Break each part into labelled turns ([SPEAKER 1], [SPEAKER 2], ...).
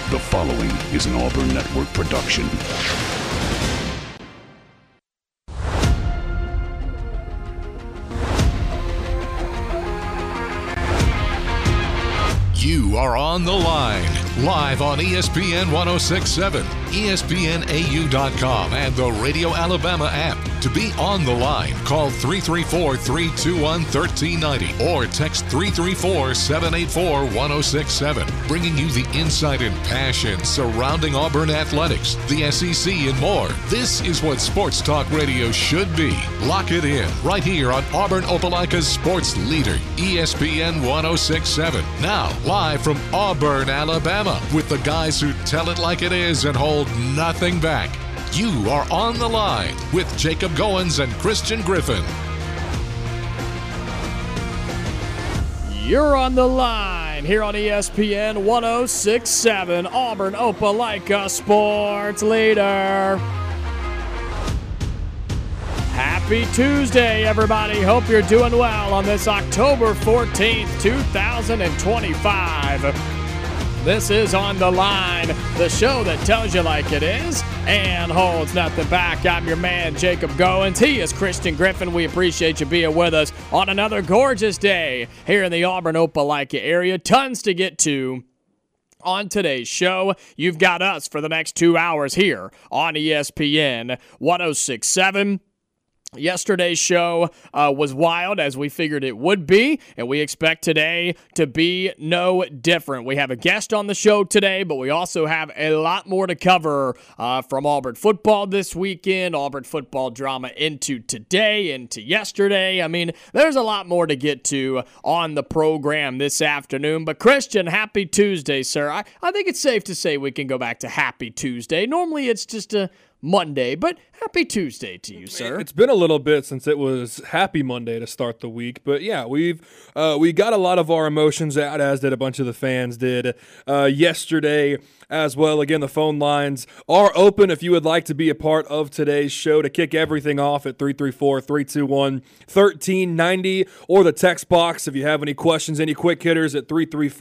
[SPEAKER 1] The following is an Auburn Network production.
[SPEAKER 2] You are on the line, live on ESPN 106.7, ESPNAU.com, and the Radio Alabama app. To be on the line, call 334-321-1390 or text 334-784-1067, bringing you the insight and passion surrounding Auburn athletics, the SEC, and more. This is what sports talk radio should be. Lock it in right here on Auburn Opelika's sports leader, ESPN 106.7. Now, live from Auburn, Alabama, with the guys who tell it like it is and hold nothing back. You are on the line with Jacob Goins and Christian Griffin.
[SPEAKER 3] You're on the line here on ESPN 106.7, Auburn Opelika sports leader. Happy Tuesday, everybody. Hope you're doing well on this October 14th, 2025. This is On the Line, the show that tells you like it is and holds nothing back. I'm your man, Jacob Goins. He is Christian Griffin. We appreciate you being with us on another gorgeous day here in the Auburn Opelika area. Tons to get to on today's show. You've got us for the next 2 hours here on ESPN 106.7. Yesterday's show was wild, as we figured it would be, and we expect today to be no different. We have a guest on the show today, but we also have a lot more to cover from Auburn football this weekend, Auburn football drama into today, into yesterday. I mean, there's a lot more to get to on the program this afternoon. But Christian, happy Tuesday, sir. I think it's safe to say we can go back to Happy Tuesday. Normally it's just a Monday, but happy Tuesday to you, sir.
[SPEAKER 4] It's been a little bit since it was Happy Monday to start the week, but yeah, we got a lot of our emotions out, as did a bunch of the fans did yesterday as well. Again, the phone lines are open if you would like to be a part of today's show to kick everything off at 334-321-1390, or the text box if you have any questions, any quick hitters at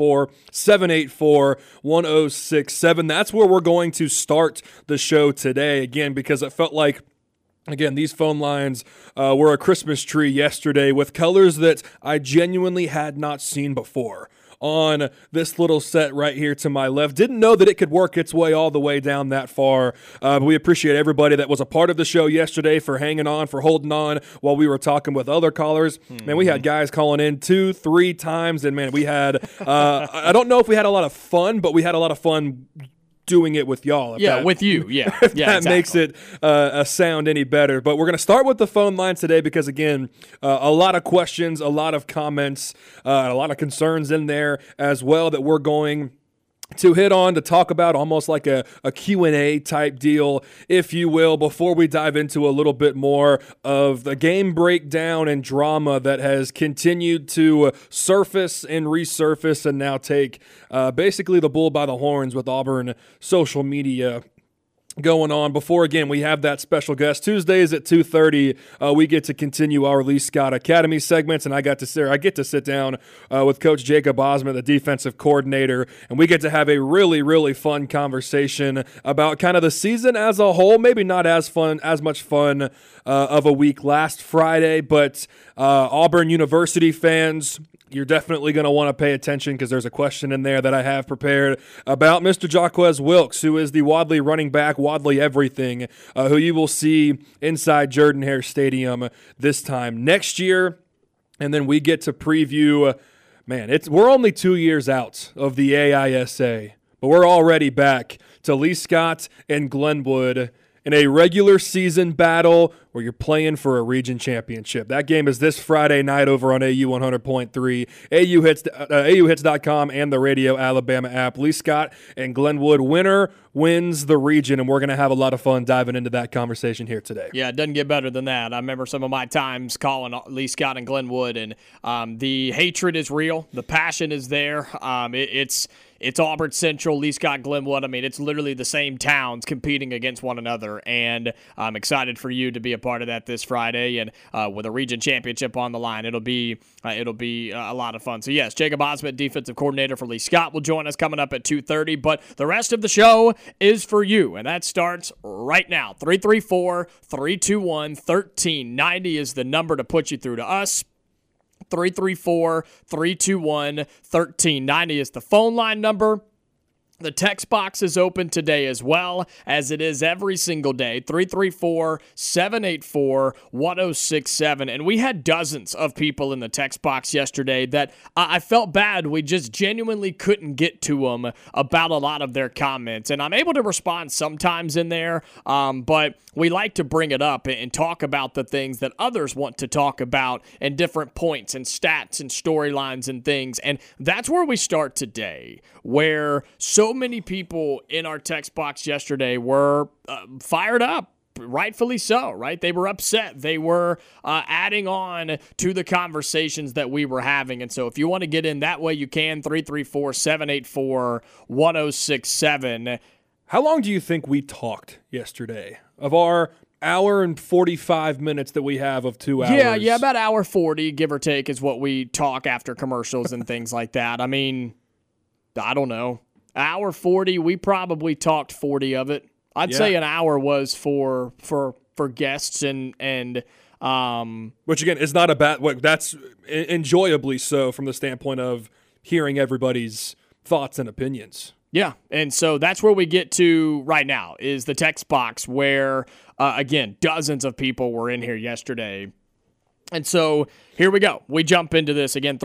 [SPEAKER 4] 334-784-1067. That's where we're going to start the show today. Again, because it felt like, these phone lines were a Christmas tree yesterday with colors that I genuinely had not seen before on this little set right here to my left. Didn't know that it could work its way all the way down that far. But we appreciate everybody that was a part of the show yesterday for hanging on, for holding on while we were talking with other callers. Man, we had guys calling in 2-3 times, and man, we had, I don't know if we had a lot of fun, but we had a lot of fun doing it with y'all.
[SPEAKER 3] With you. Yeah.
[SPEAKER 4] If that makes it sound any better. But we're going to start with the phone lines today because, again, a lot of questions, a lot of comments, a lot of concerns in there as well that we're going to hit on, to talk about, almost like a Q&A type deal, if you will, before we dive into a little bit more of the game breakdown and drama that has continued to surface and resurface and now take basically the bull by the horns with Auburn social media going on. Before, again, we have that special guest. Tuesdays at 2:30, we get to continue our Lee Scott Academy segments, and I get to sit down with Coach Jacob Osmond, the defensive coordinator, and we get to have a really, really fun conversation about kind of the season as a whole. Maybe not as much fun of a week last Friday, but Auburn University fans, you're definitely going to want to pay attention because there's a question in there that I have prepared about Mr. Jaquez Wilkes, who is the Wadley running back, Wadley everything, who you will see inside Jordan-Hare Stadium this time next year. And then we get to preview, we're only 2 years out of the AISA, but we're already back to Lee Scott and Glenwood in a regular season battle where you're playing for a region championship. That game is this Friday night over on AU 100.3, AUHits.com, and the Radio Alabama app. Lee Scott and Glenwood, winner wins the region, and we're going to have a lot of fun diving into that conversation here today.
[SPEAKER 3] Yeah, it doesn't get better than that. I remember some of my times calling Lee Scott and Glenwood, and the hatred is real. The passion is there. It's Auburn Central, Lee Scott, Glenwood. I mean, it's literally the same towns competing against one another, and I'm excited for you to be a a part of that this Friday, and with a region championship on the line, it'll be a lot of fun. So yes, Jacob Osment, defensive coordinator for Lee Scott, will join us coming up at 2:30. But the rest of the show is for you, and that starts right now. 334-321-1390 is the number to put you through to us. 334-321-1390 is the phone line number. The text box is open today as well, as it is every single day, 334-784-1067. And we had dozens of people in the text box yesterday that I felt bad. We just genuinely couldn't get to them about a lot of their comments. And I'm able to respond sometimes in there, but we like to bring it up and talk about the things that others want to talk about and different points and stats and storylines and things. And that's where we start today, where so many people in our text box yesterday were fired up, rightfully so, right? They were upset. They were adding on to the conversations that we were having. And so if you want to get in that way, you can, 334-784-1067.
[SPEAKER 4] How long do you think we talked yesterday of our hour and 45 minutes that we have of 2 hours?
[SPEAKER 3] Yeah, about hour 40, give or take, is what we talk after commercials and things like that. I mean, I don't know. Hour 40, we probably talked 40 of it. I'd say an hour was for guests and
[SPEAKER 4] which again is not a bad. That's enjoyably so from the standpoint of hearing everybody's thoughts and opinions.
[SPEAKER 3] Yeah, and so that's where we get to right now is the text box where, again, dozens of people were in here yesterday. And so here we go. We jump into this again,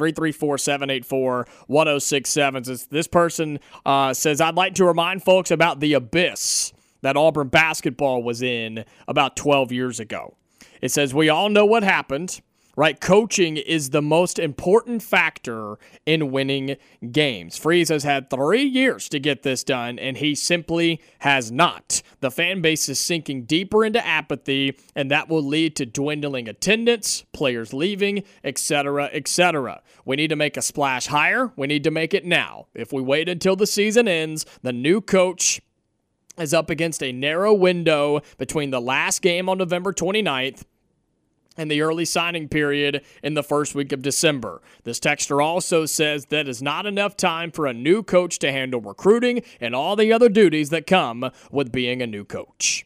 [SPEAKER 3] 334-784-1067. This person says, I'd like to remind folks about the abyss that Auburn basketball was in about 12 years ago. It says, we all know what happened, right? Coaching is the most important factor in winning games. Freeze has had 3 years to get this done, and he simply has not. The fan base is sinking deeper into apathy, and that will lead to dwindling attendance, players leaving, etc., etc. We need to make a splash higher. We need to make it now. If we wait until the season ends, the new coach is up against a narrow window between the last game on November 29th and the early signing period in the first week of December. This texter also says that is not enough time for a new coach to handle recruiting and all the other duties that come with being a new coach.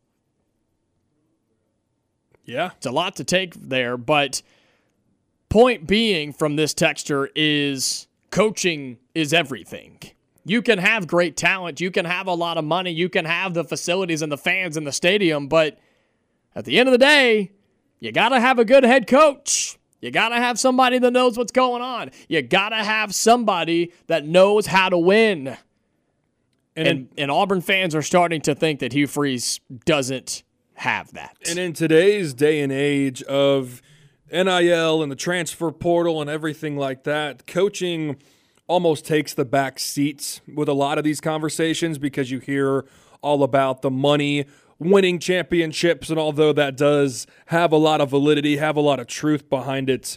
[SPEAKER 4] Yeah.
[SPEAKER 3] It's a lot to take there, but point being from this texter is coaching is everything. You can have great talent, you can have a lot of money, you can have the facilities and the fans in the stadium, but at the end of the day, you got to have a good head coach. You got to have somebody that knows what's going on. You got to have somebody that knows how to win. And Auburn fans are starting to think that Hugh Freeze doesn't have that.
[SPEAKER 4] And in today's day and age of NIL and the transfer portal and everything like that, coaching almost takes the back seats with a lot of these conversations because you hear all about the money, winning championships, and although that does have a lot of validity, have a lot of truth behind it,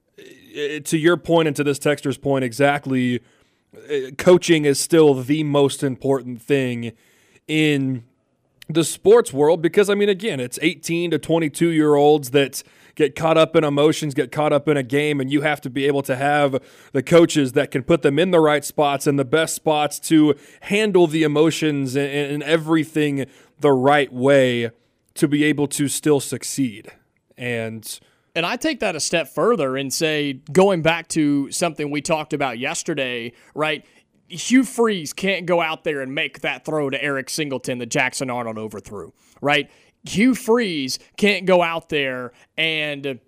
[SPEAKER 4] to your point and to this texter's point exactly, coaching is still the most important thing in the sports world because, I mean, again, it's 18 to 22-year-olds that get caught up in emotions, get caught up in a game, and you have to be able to have the coaches that can put them in the right spots and the best spots to handle the emotions and everything the right way to be able to still succeed. And
[SPEAKER 3] I take that a step further and say, going back to something we talked about yesterday, right? Hugh Freeze can't go out there and make that throw to Eric Singleton that Jackson Arnold overthrew, right? Hugh Freeze can't go out there and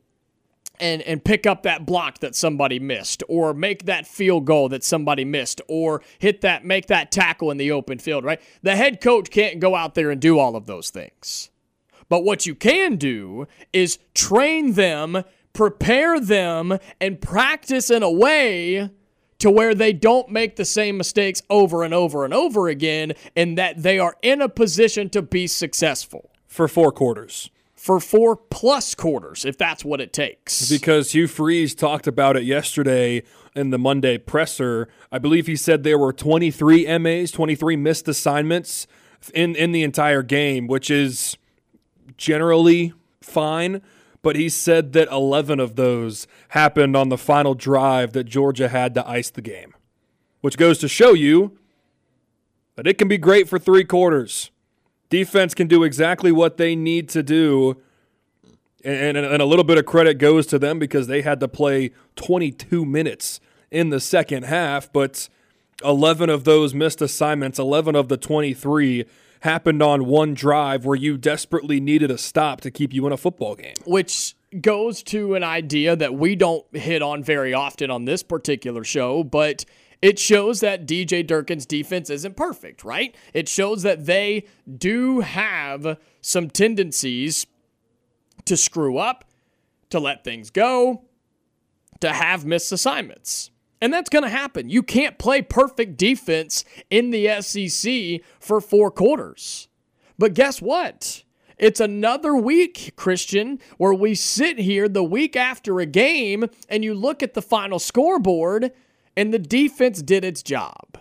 [SPEAKER 3] pick up that block that somebody missed, or make that field goal that somebody missed, or make that tackle in the open field, right? The head coach can't go out there and do all of those things. But what you can do is train them, prepare them, and practice in a way to where they don't make the same mistakes over and over and over again, and that they are in a position to be successful.
[SPEAKER 4] For 4 quarters.
[SPEAKER 3] For 4+ quarters, if that's what it takes.
[SPEAKER 4] Because Hugh Freeze talked about it yesterday in the Monday presser. I believe he said there were 23 MAs, 23 missed assignments in the entire game, which is generally fine, but he said that 11 of those happened on the final drive that Georgia had to ice the game, which goes to show you that it can be great for 3 quarters. Defense can do exactly what they need to do, and a little bit of credit goes to them because they had to play 22 minutes in the second half, but 11 of those missed assignments, 11 of the 23 happened on one drive where you desperately needed a stop to keep you in a football game.
[SPEAKER 3] Which goes to an idea that we don't hit on very often on this particular show, but it shows that DJ Durkin's defense isn't perfect, right? It shows that they do have some tendencies to screw up, to let things go, to have missed assignments. And that's going to happen. You can't play perfect defense in the SEC for 4 quarters. But guess what? It's another week, Christian, where we sit here the week after a game and you look at the final scoreboard and the defense did its job.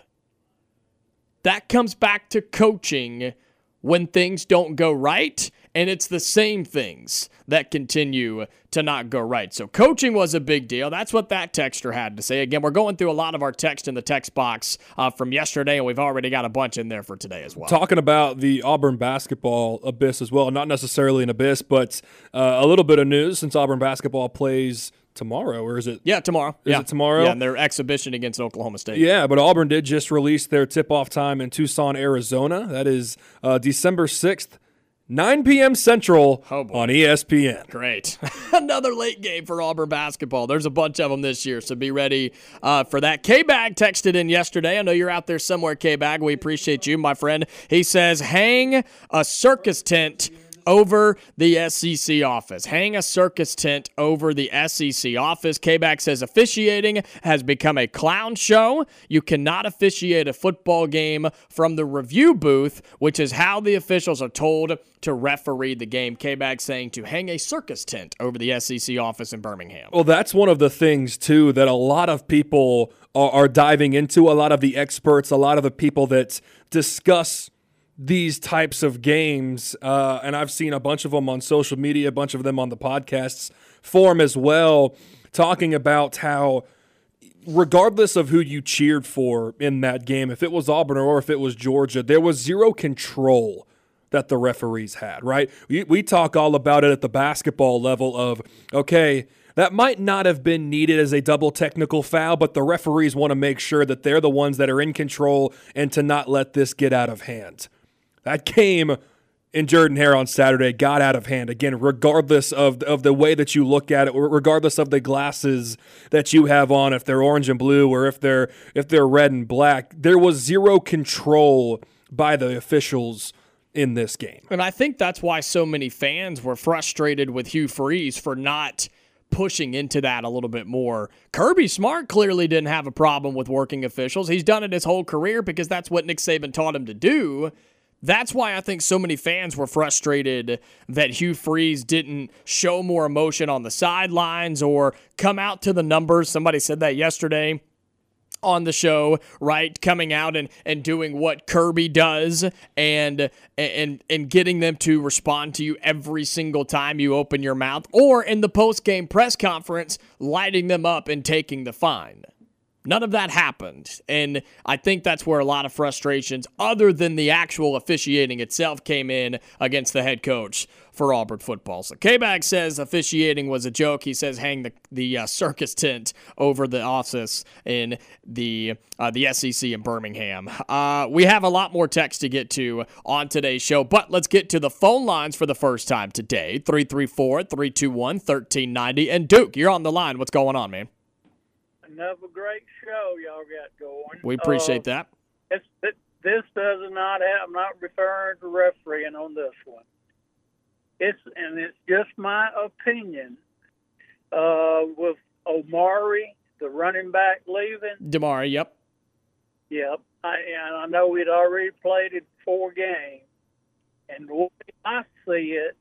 [SPEAKER 3] That comes back to coaching when things don't go right, and it's the same things that continue to not go right. So coaching was a big deal. That's what that texter had to say. Again, we're going through a lot of our text in the text box from yesterday, and we've already got a bunch in there for today as well.
[SPEAKER 4] Talking about the Auburn basketball abyss as well, not necessarily an abyss, but a little bit of news since Auburn basketball plays tomorrow, or is it?
[SPEAKER 3] Yeah, tomorrow.
[SPEAKER 4] Is it tomorrow?
[SPEAKER 3] Yeah, and their exhibition against Oklahoma State.
[SPEAKER 4] Yeah, but Auburn did just release their tip-off time in Tucson, Arizona. That is December 6th. 9 p.m. Central on ESPN.
[SPEAKER 3] Great. Another late game for Auburn basketball. There's a bunch of them this year, so be ready for that. K-Bag texted in yesterday. I know you're out there somewhere, K-Bag. We appreciate you, my friend. He says, hang a circus tent over the SEC office. Hang a circus tent over the SEC office. K-Bag says officiating has become a clown show. You cannot officiate a football game from the review booth, which is how the officials are told to referee the game. K-Bag saying to hang a circus tent over the SEC office in Birmingham.
[SPEAKER 4] Well, that's one of the things, too, that a lot of people are diving into, a lot of the experts, a lot of the people that discuss these types of games, and I've seen a bunch of them on social media, a bunch of them on the podcasts forum as well, talking about how regardless of who you cheered for in that game, if it was Auburn or if it was Georgia, there was zero control that the referees had, right? We talk all about it at the basketball level of, okay, that might not have been needed as a double technical foul, but the referees want to make sure that they're the ones that are in control and to not let this get out of hand. That came in Jordan-Hare on Saturday, got out of hand. Again, regardless of the way that you look at it, regardless of the glasses that you have on, if they're orange and blue or if they're red and black, there was zero control by the officials in this game.
[SPEAKER 3] And I think that's why so many fans were frustrated with Hugh Freeze for not pushing into that a little bit more. Kirby Smart clearly didn't have a problem with working officials. He's done it his whole career because that's what Nick Saban taught him to do. That's why I think so many fans were frustrated that Hugh Freeze didn't show more emotion on the sidelines or come out to the numbers. Somebody said that yesterday on the show, right? Coming out and doing what Kirby does and getting them to respond to you every single time you open your mouth, or in the post-game press conference, lighting them up and taking the fine. None of that happened, and I think that's where a lot of frustrations, other than the actual officiating itself, came in against the head coach for Auburn football. So K-Bag says officiating was a joke. He says hang the circus tent over the office in the SEC in Birmingham. We have a lot more text to get to on today's show, but let's get to the phone lines for the first time today. 334-321-1390. And Duke, you're on the line. What's going on, man?
[SPEAKER 5] Another great show y'all got going.
[SPEAKER 3] We appreciate that.
[SPEAKER 5] This does not have, I'm not referring to refereeing on this one. It's just my opinion. With Omari, the running back, leaving.
[SPEAKER 3] Damari, yep.
[SPEAKER 5] Yep. I know we'd already played in 4 games. And the way I see it,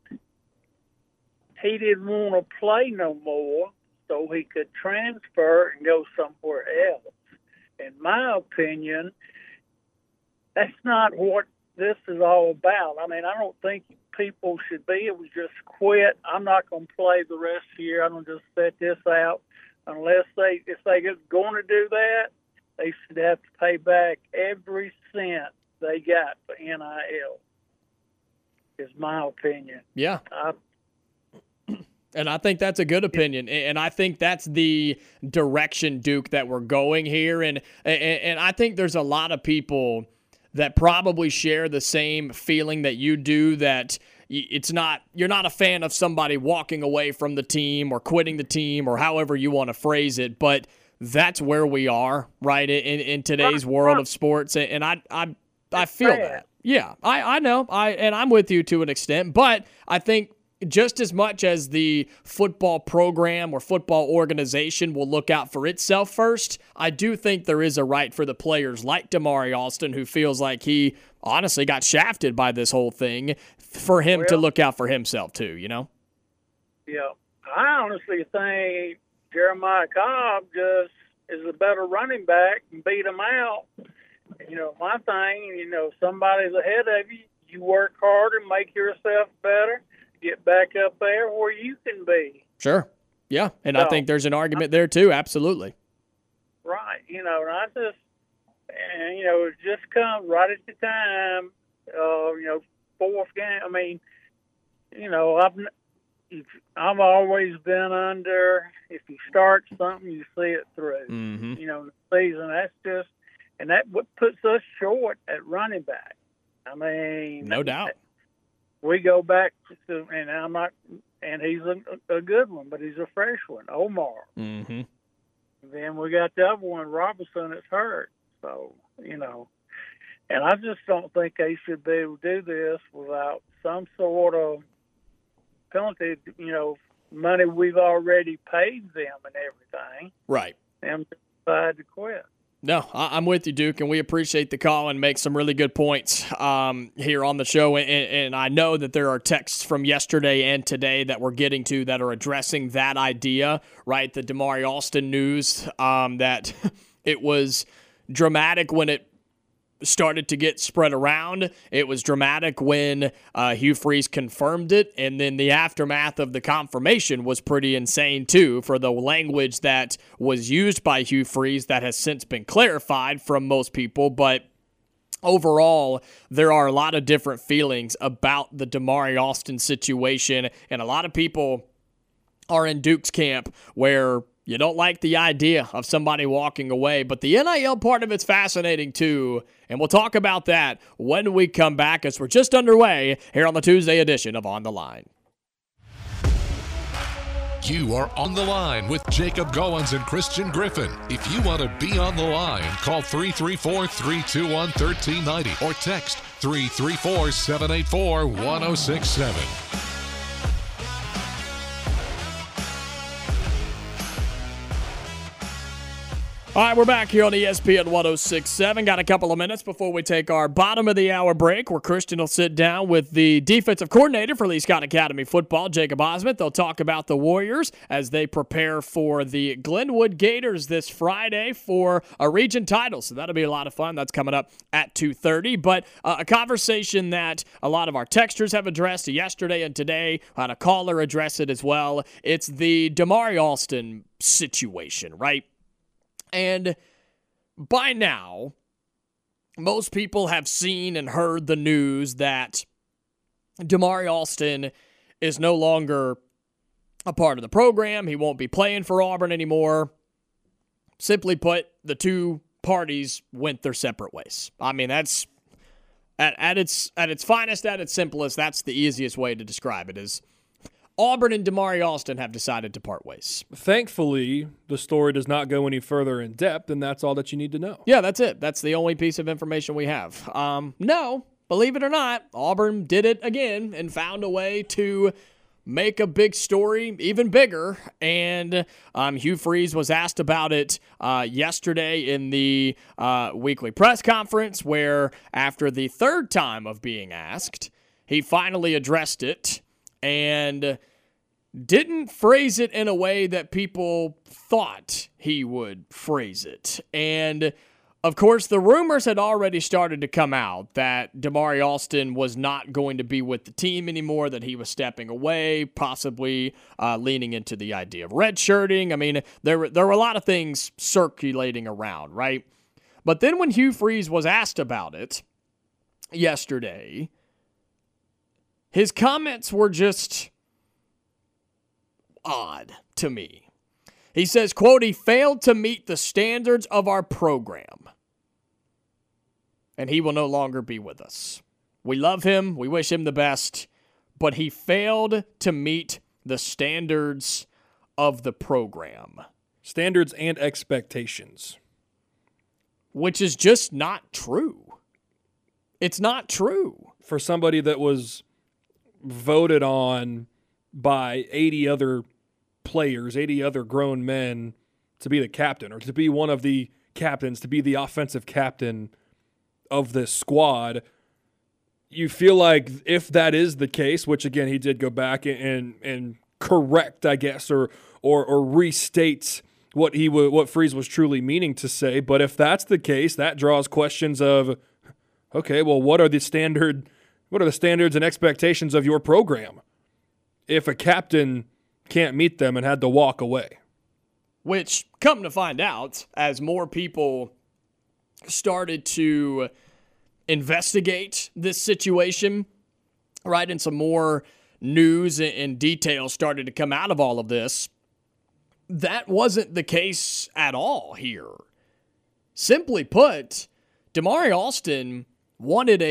[SPEAKER 5] he didn't want to play no more, so he could transfer and go somewhere else. In my opinion, that's not what this is all about. I mean, I don't think people should be, it was just quit. I'm not going to play the rest of the year. I'm going to just set this out. Unless if they are going to do that, they should have to pay back every cent they got for NIL, is my opinion.
[SPEAKER 3] Yeah. And I think that's a good opinion. And I think that's the direction, Duke, that we're going here. And I think there's a lot of people that probably share the same feeling that you do, that you're not a fan of somebody walking away from the team or quitting the team or however you want to phrase it. But that's where we are, right, in today's world of sports. And I feel that. Yeah, I know. And I'm with you to an extent. But I think just as much as the football program or football organization will look out for itself first, I do think there is a right for the players like Damari Alston, who feels like he honestly got shafted by this whole thing, for him to look out for himself too, you know?
[SPEAKER 5] Yeah. I honestly think Jeremiah Cobb just is a better running back and beat him out. You know, my thing, somebody's ahead of you. You work harder, make yourself better, get back up there where you can be.
[SPEAKER 3] Sure. Yeah. And I think there's an argument there too. Absolutely.
[SPEAKER 5] Right. And I just, it just comes right at the time, fourth game. I mean, I've always been under, if you start something, you see it through.
[SPEAKER 3] Mm-hmm.
[SPEAKER 5] The season, that's just, and that what puts us short at running back. I mean,
[SPEAKER 3] no doubt.
[SPEAKER 5] We go back to, and he's a good one, but he's a fresh one, Omar.
[SPEAKER 3] Mm-hmm.
[SPEAKER 5] Then we got the other one, Robinson, that's hurt. So, and I just don't think they should be able to do this without some sort of penalty, money we've already paid them and everything.
[SPEAKER 3] Right.
[SPEAKER 5] Them decide to quit.
[SPEAKER 3] No, I'm with you, Duke, and we appreciate the call and make some really good points here on the show. And I know that there are texts from yesterday and today that we're getting to that are addressing that idea, right? The Damari Alston news, that it was dramatic when it started to get spread around. It was dramatic when Hugh Freeze confirmed it, and then the aftermath of the confirmation was pretty insane too, for the language that was used by Hugh Freeze that has since been clarified from most people. But overall, there are a lot of different feelings about the Damari Alston situation, and a lot of people are in Duke's camp where you don't like the idea of somebody walking away, but the NIL part of it's fascinating too, and we'll talk about that when we come back, as we're just underway here on the Tuesday edition of On the Line.
[SPEAKER 2] You are on the line with Jacob Goins and Christian Griffin. If you want to be on the line, call 334-321-1390 or text 334-784-1067.
[SPEAKER 3] All right, we're back here on ESPN 106.7. Got a couple of minutes before we take our bottom of the hour break, where Christian will sit down with the defensive coordinator for Lee Scott Academy football, Jacob Osment. They'll talk about the Warriors as they prepare for the Glenwood Gators this Friday for a region title. So that'll be a lot of fun. That's coming up at 2:30. But a conversation that a lot of our texters have addressed yesterday and today. Had a caller address it as well. It's the Damari Alston situation, right? And by now, most people have seen and heard the news that Damari Alston is no longer a part of the program. He won't be playing for Auburn anymore. Simply put, the two parties went their separate ways. I mean, that's at its finest, at its simplest, that's the easiest way to describe it, is Auburn and Damari Alston have decided to part ways.
[SPEAKER 4] Thankfully, the story does not go any further in depth, and that's all that you need to know.
[SPEAKER 3] Yeah, that's it. That's the only piece of information we have. No, believe it or not, Auburn did it again and found a way to make a big story even bigger. And Hugh Freeze was asked about it yesterday in the weekly press conference, where after the third time of being asked, he finally addressed it and didn't phrase it in a way that people thought he would phrase it. And Of course, the rumors had already started to come out that Damari Alston was not going to be with the team anymore, that he was stepping away, possibly leaning into the idea of redshirting. I mean, there were a lot of things circulating around, right? But then when Hugh Freeze was asked about it yesterday, his comments were just odd to me. He says, quote, "He failed to meet the standards of our program, and he will no longer be with us. We love him. We wish him the best, but he failed to meet the standards of the program."
[SPEAKER 4] Standards and expectations.
[SPEAKER 3] Which is just not true. It's not true.
[SPEAKER 4] For somebody that was voted on by 80 other players, 80 other grown men to be the captain, or to be one of the captains, to be the offensive captain of this squad, you feel like if that is the case, which again he did go back and correct, I guess, or restate what Freeze was truly meaning to say. But if that's the case, that draws questions of, okay, well, what are the standards and expectations of your program if a captain can't meet them and had to walk away?
[SPEAKER 3] Which, come to find out, as more people started to investigate this situation, right, and some more news and details started to come out of all of this, that wasn't the case at all here. Simply put, Damari Alston wanted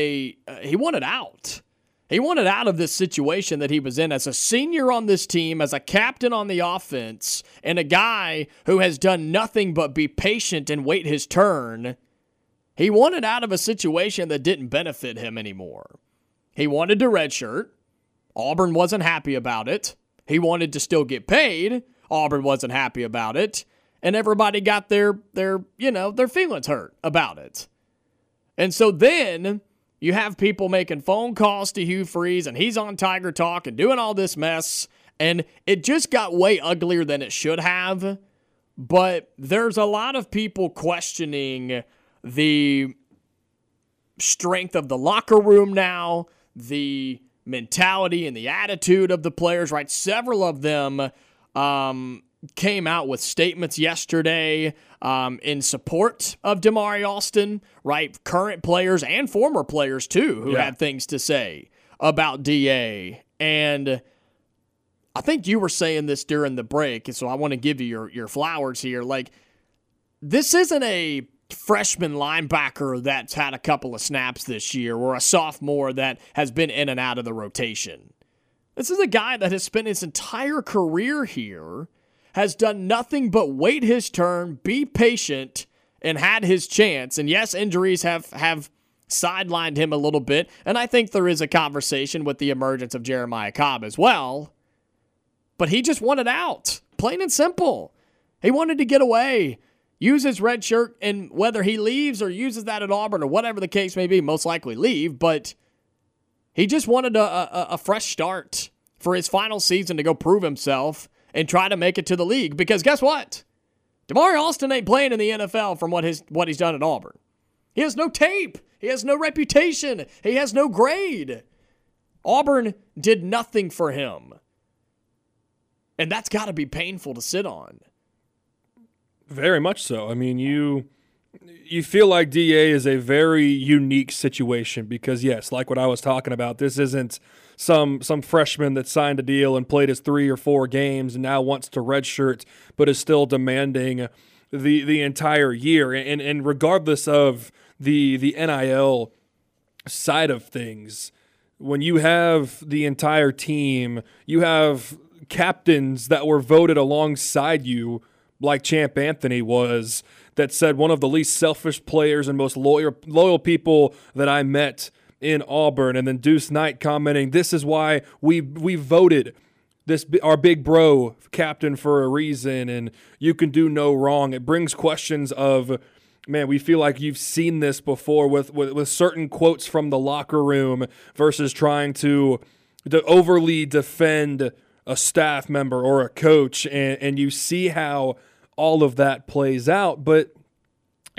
[SPEAKER 3] out. He wanted out of this situation that he was in as a senior on this team, as a captain on the offense, and a guy who has done nothing but be patient and wait his turn. He wanted out of a situation that didn't benefit him anymore. He wanted to redshirt. Auburn wasn't happy about it. He wanted to still get paid. Auburn wasn't happy about it. And everybody got their feelings hurt about it. And so then you have people making phone calls to Hugh Freeze, and he's on Tiger Talk and doing all this mess, and it just got way uglier than it should have. But there's a lot of people questioning the strength of the locker room now, the mentality and the attitude of the players, right? Several of them came out with statements yesterday in support of Damari Alston, right? Current players and former players, too, who had things to say about DA. And I think you were saying this during the break, and so I want to give you your flowers here. Like, this isn't a freshman linebacker that's had a couple of snaps this year or a sophomore that has been in and out of the rotation. This is a guy that has spent his entire career here, has done nothing but wait his turn, be patient, and had his chance. And yes, injuries have sidelined him a little bit, and I think there is a conversation with the emergence of Jeremiah Cobb as well. But he just wanted out, plain and simple. He wanted to get away, use his red shirt, and whether he leaves or uses that at Auburn or whatever the case may be, most likely leave, but he just wanted a fresh start for his final season to go prove himself and try to make it to the league. Because guess what? Damari Alston ain't playing in the NFL from what he's done at Auburn. He has no tape. He has no reputation. He has no grade. Auburn did nothing for him. And that's got to be painful to sit on.
[SPEAKER 4] Very much so. I mean, you feel like DA is a very unique situation because, yes, like what I was talking about, this isn't some freshman that signed a deal and played his 3 or 4 games and now wants to redshirt but is still demanding the entire year. And regardless of the NIL side of things, when you have the entire team, you have captains that were voted alongside you, like Champ Anthony was, that said one of the least selfish players and most loyal people that I met in Auburn. And then Deuce Knight commenting, this is why we voted our big bro captain for a reason, and you can do no wrong. It brings questions of, man, we feel like you've seen this before with certain quotes from the locker room versus trying to overly defend a staff member or a coach, and you see how all of that plays out. But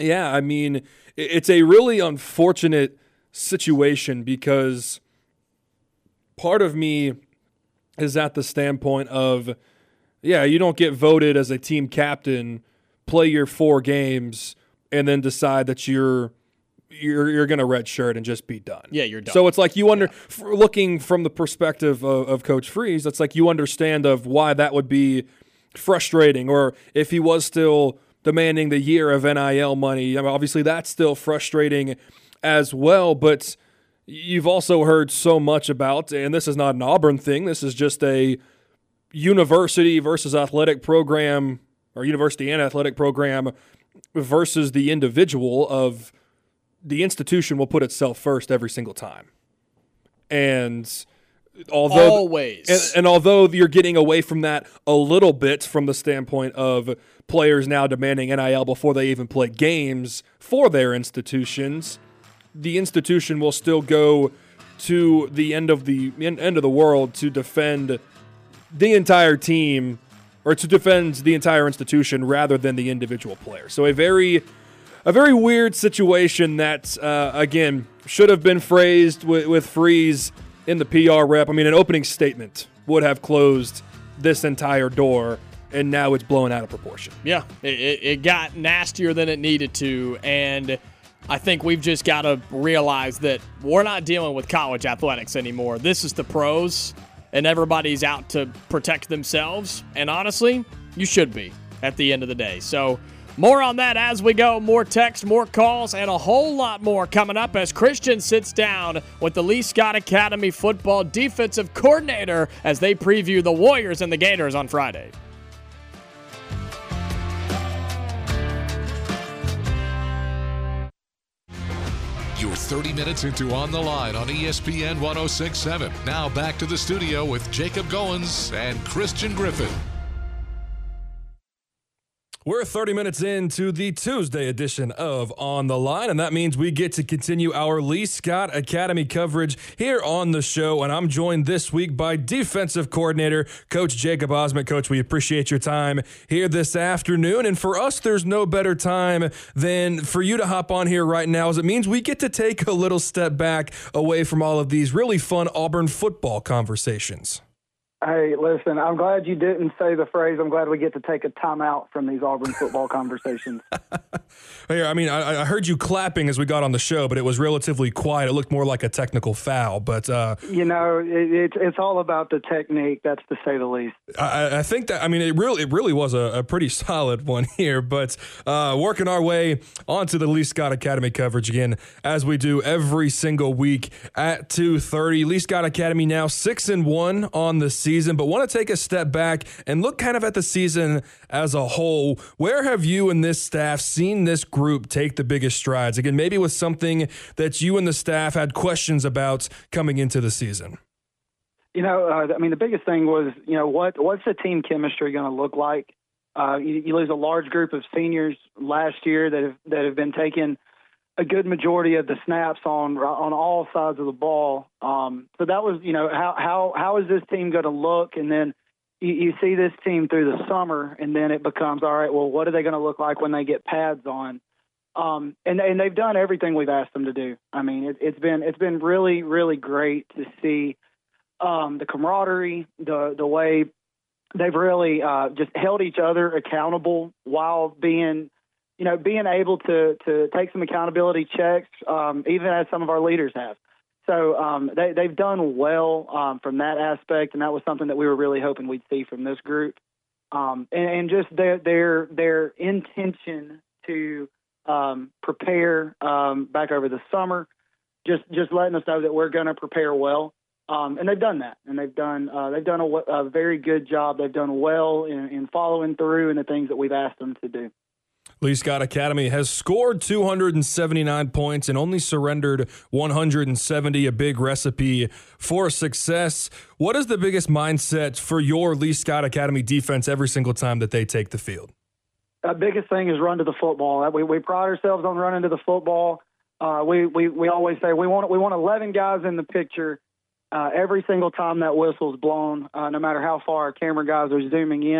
[SPEAKER 4] Yeah, I mean, it's a really unfortunate situation because part of me is at the standpoint of, yeah, you don't get voted as a team captain, play your 4 games, and then decide that you're going to redshirt and just be done.
[SPEAKER 3] Yeah, you're done.
[SPEAKER 4] So it's like looking from the perspective of Coach Freeze, it's like you understand of why that would be frustrating, or if he was still demanding the year of NIL money, I mean, obviously that's still frustrating as well, but you've also heard so much about, and this is not an Auburn thing, this is just a university versus athletic program, or university and athletic program versus the individual of the institution will put itself first every single time. And although
[SPEAKER 3] always,
[SPEAKER 4] and although you're getting away from that a little bit from the standpoint of players now demanding NIL before they even play games for their institutions, the institution will still go to the end of the world to defend the entire team, or to defend the entire institution rather than the individual player. So a very weird situation that, again, should have been phrased with Freeze in the PR rep. I mean, an opening statement would have closed this entire door, and now it's blown out of proportion.
[SPEAKER 3] Yeah, it got nastier than it needed to, and I think we've just got to realize that we're not dealing with college athletics anymore. This is the pros, and everybody's out to protect themselves, and honestly, you should be at the end of the day. So more on that as we go. More text, more calls, and a whole lot more coming up as Christian sits down with the Lee Scott Academy football defensive coordinator as they preview the Warriors and the Gators on Friday.
[SPEAKER 2] You're 30 minutes into On the Line on ESPN 106.7. Now back to the studio with Jacob Goins and Christian Griffin.
[SPEAKER 4] We're 30 minutes into the Tuesday edition of On the Line, and that means we get to continue our Lee Scott Academy coverage here on the show, and I'm joined this week by defensive coordinator Coach Jacob Osment. Coach, we appreciate your time here this afternoon, and for us, there's no better time than for you to hop on here right now, as it means we get to take a little step back away from all of these really fun Auburn football conversations.
[SPEAKER 6] Hey, listen, I'm glad you didn't say the phrase, I'm glad we get to take a timeout from these Auburn football conversations.
[SPEAKER 4] Here, I mean, I heard you clapping as we got on the show, but it was relatively quiet. It looked more like a technical foul. But
[SPEAKER 6] it's all about the technique, that's to say the least.
[SPEAKER 4] I think that, I mean, it really was a pretty solid one here. But working our way onto the Lee Scott Academy coverage again, as we do every single week at 2:30. Lee Scott Academy now 6-1 on the season, but want to take a step back and look kind of at the season as a whole. Where have you and this staff seen this group take the biggest strides? Again, maybe with something that you and the staff had questions about coming into the season.
[SPEAKER 6] The biggest thing was, what's the team chemistry going to look like? You lose a large group of seniors last year that have been taking a good majority of the snaps on all sides of the ball. So that was, how is this team going to look? And then you see this team through the summer, and then it becomes, all right, well, what are they going to look like when they get pads on? And they've done everything we've asked them to do. I mean, it's been really, really great to see the camaraderie, the way they've really just held each other accountable while being able to take some accountability checks, even as some of our leaders have. So they've done well from that aspect, and that was something that we were really hoping we'd see from this group. And just their intention to prepare back over the summer, just letting us know that we're going to prepare well. And they've done that, and they've done a very good job. They've done well in following through in the things that we've asked them to do.
[SPEAKER 4] Lee Scott Academy has scored 279 points and only surrendered 170, a big recipe for success. What is the biggest mindset for your Lee Scott Academy defense every single time that they take the field?
[SPEAKER 6] The biggest thing is run to the football. We pride ourselves on running to the football. We always say we want 11 guys in the picture every single time that whistle's blown, no matter how far our camera guys are zooming in.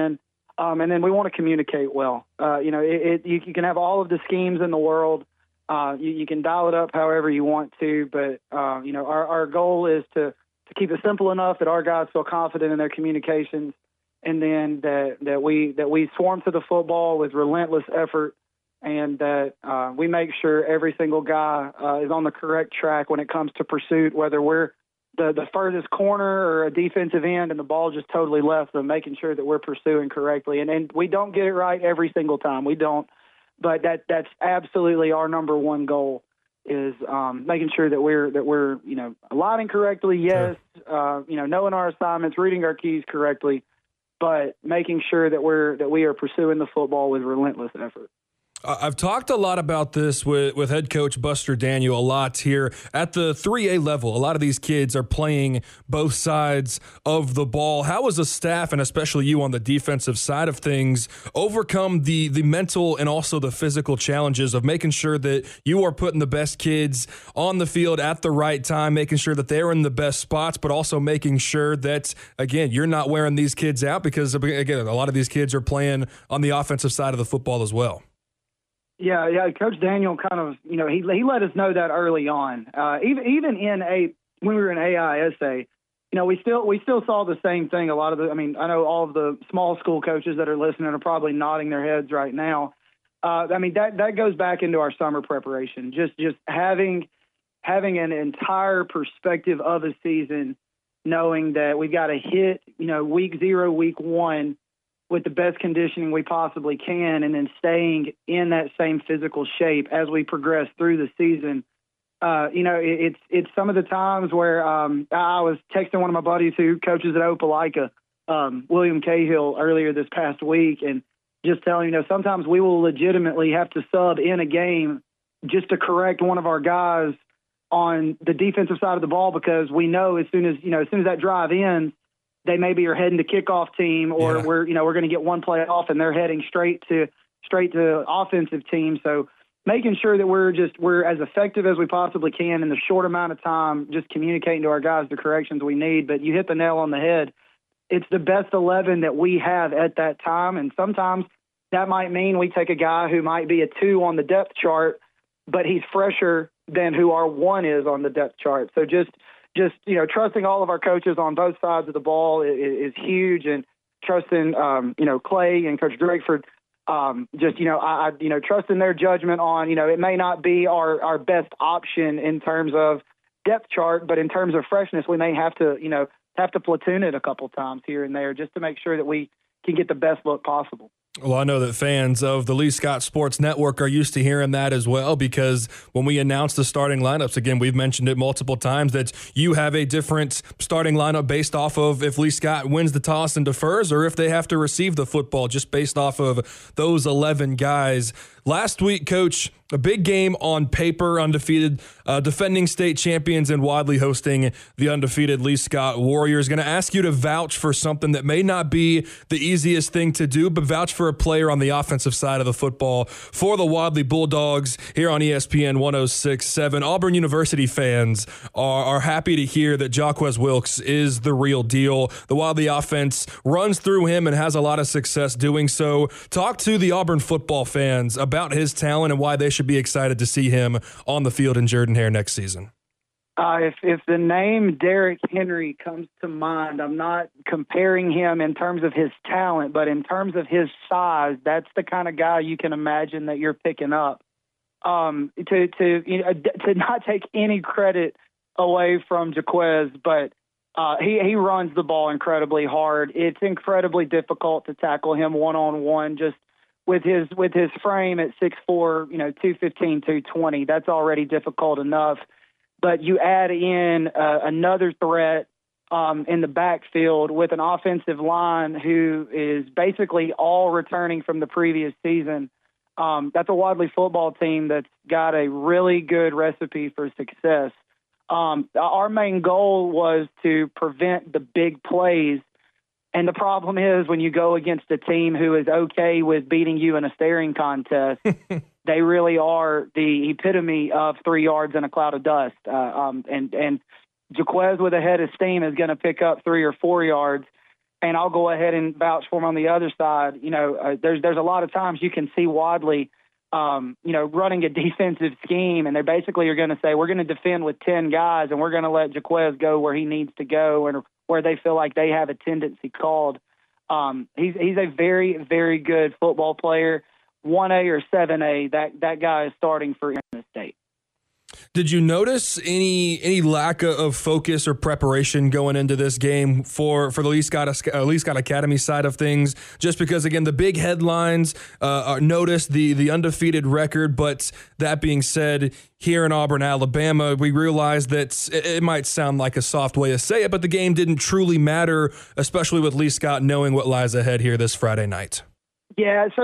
[SPEAKER 6] And then we want to communicate well. You can have all of the schemes in the world. You can dial it up however you want to, but our goal is to keep it simple enough that our guys feel confident in their communications, and then that we swarm to the football with relentless effort, and that we make sure every single guy is on the correct track when it comes to pursuit, whether we're the furthest corner or a defensive end and the ball just totally left them, making sure that we're pursuing correctly. And we don't get it right every single time. We don't. But that's absolutely our number one goal is making sure that we're aligning correctly. Yes, sure. Knowing our assignments, reading our keys correctly, but making sure that we are pursuing the football with relentless effort.
[SPEAKER 4] I've talked a lot about this with head coach Buster Daniel a lot here at the 3A level. A lot of these kids are playing both sides of the ball. How has the staff, and especially you on the defensive side of things, overcome the mental and also the physical challenges of making sure that you are putting the best kids on the field at the right time, making sure that they're in the best spots, but also making sure that, again, you're not wearing these kids out because, again, a lot of these kids are playing on the offensive side of the football as well.
[SPEAKER 6] Yeah. Coach Daniel kind of, he let us know that early on. Even when we were in AISA, we still saw the same thing. A lot of I know all of the small school coaches that are listening are probably nodding their heads right now. That goes back into our summer preparation. Just having an entire perspective of a season, knowing that we've got to hit, week 0, week 1. With the best conditioning we possibly can, and then staying in that same physical shape as we progress through the season. It's some of the times where I was texting one of my buddies who coaches at Opelika, William Cahill, earlier this past week, and just telling sometimes we will legitimately have to sub in a game just to correct one of our guys on the defensive side of the ball, because we know as soon as that drive ends, they maybe are heading to kickoff team, or we're going to get one play off and they're heading straight to offensive team. So making sure that we're as effective as we possibly can in the short amount of time, just communicating to our guys the corrections we need. But you hit the nail on the head. It's the best 11 that we have at that time. And sometimes that might mean we take a guy who might be a 2 on the depth chart, but he's fresher than who our 1 is on the depth chart. So just trusting all of our coaches on both sides of the ball is huge, and trusting Clay and Coach Drakeford, trusting their judgment on it may not be our best option in terms of depth chart, but in terms of freshness, we may have to platoon it a couple times here and there just to make sure that we can get the best look possible.
[SPEAKER 4] Well, I know that fans of the Lee Scott Sports Network are used to hearing that as well, because when we announce the starting lineups, again, we've mentioned it multiple times that you have a different starting lineup based off of if Lee Scott wins the toss and defers, or if they have to receive the football, just based off of those 11 guys. Last week, Coach, a big game on paper, undefeated, defending state champions in Wadley hosting the undefeated Lee Scott Warriors. Going to ask you to vouch for something that may not be the easiest thing to do, but vouch for a player on the offensive side of the football for the Wadley Bulldogs here on ESPN 106.7. Auburn University fans are happy to hear that Jaquez Wilkes is the real deal. The Wadley offense runs through him and has a lot of success doing so. Talk to the Auburn football fans about his talent and why they should be excited to see him on the field in Jordan-Hare next season.
[SPEAKER 6] If the name Derrick Henry comes to mind, I'm not comparing him in terms of his talent, but in terms of his size, that's the kind of guy you can imagine that you're picking up. To not take any credit away from Jaquez, but he runs the ball incredibly hard. It's incredibly difficult to tackle him one-on-one, just with his frame at 6'4", 215, 220. That's already difficult enough. But you add in another threat in the backfield with an offensive line who is basically all returning from the previous season. That's a Wadley football team that's got a really good recipe for success. Our main goal was to prevent the big plays. And the problem is when you go against a team who is okay with beating you in a staring contest, they really are the epitome of 3 yards in a cloud of dust. And Jaquez with a head of steam is going to pick up 3 or 4 yards. And I'll go ahead and vouch for him on the other side. There's a lot of times you can see Wadley, running a defensive scheme, and they basically are going to say, we're going to defend with 10 guys, and we're going to let Jaquez go where he needs to go and where they feel like they have a tendency called. He's a very, very good football player. 1A or 7A, that guy is starting for Indiana State.
[SPEAKER 4] Did you notice any lack of focus or preparation going into this game for the Lee Scott Academy side of things? Just because, again, the big headlines notice the undefeated record, but that being said, here in Auburn, Alabama, we realize that it might sound like a soft way to say it, but the game didn't truly matter, especially with Lee Scott knowing what lies ahead here this Friday night.
[SPEAKER 6] Yeah, so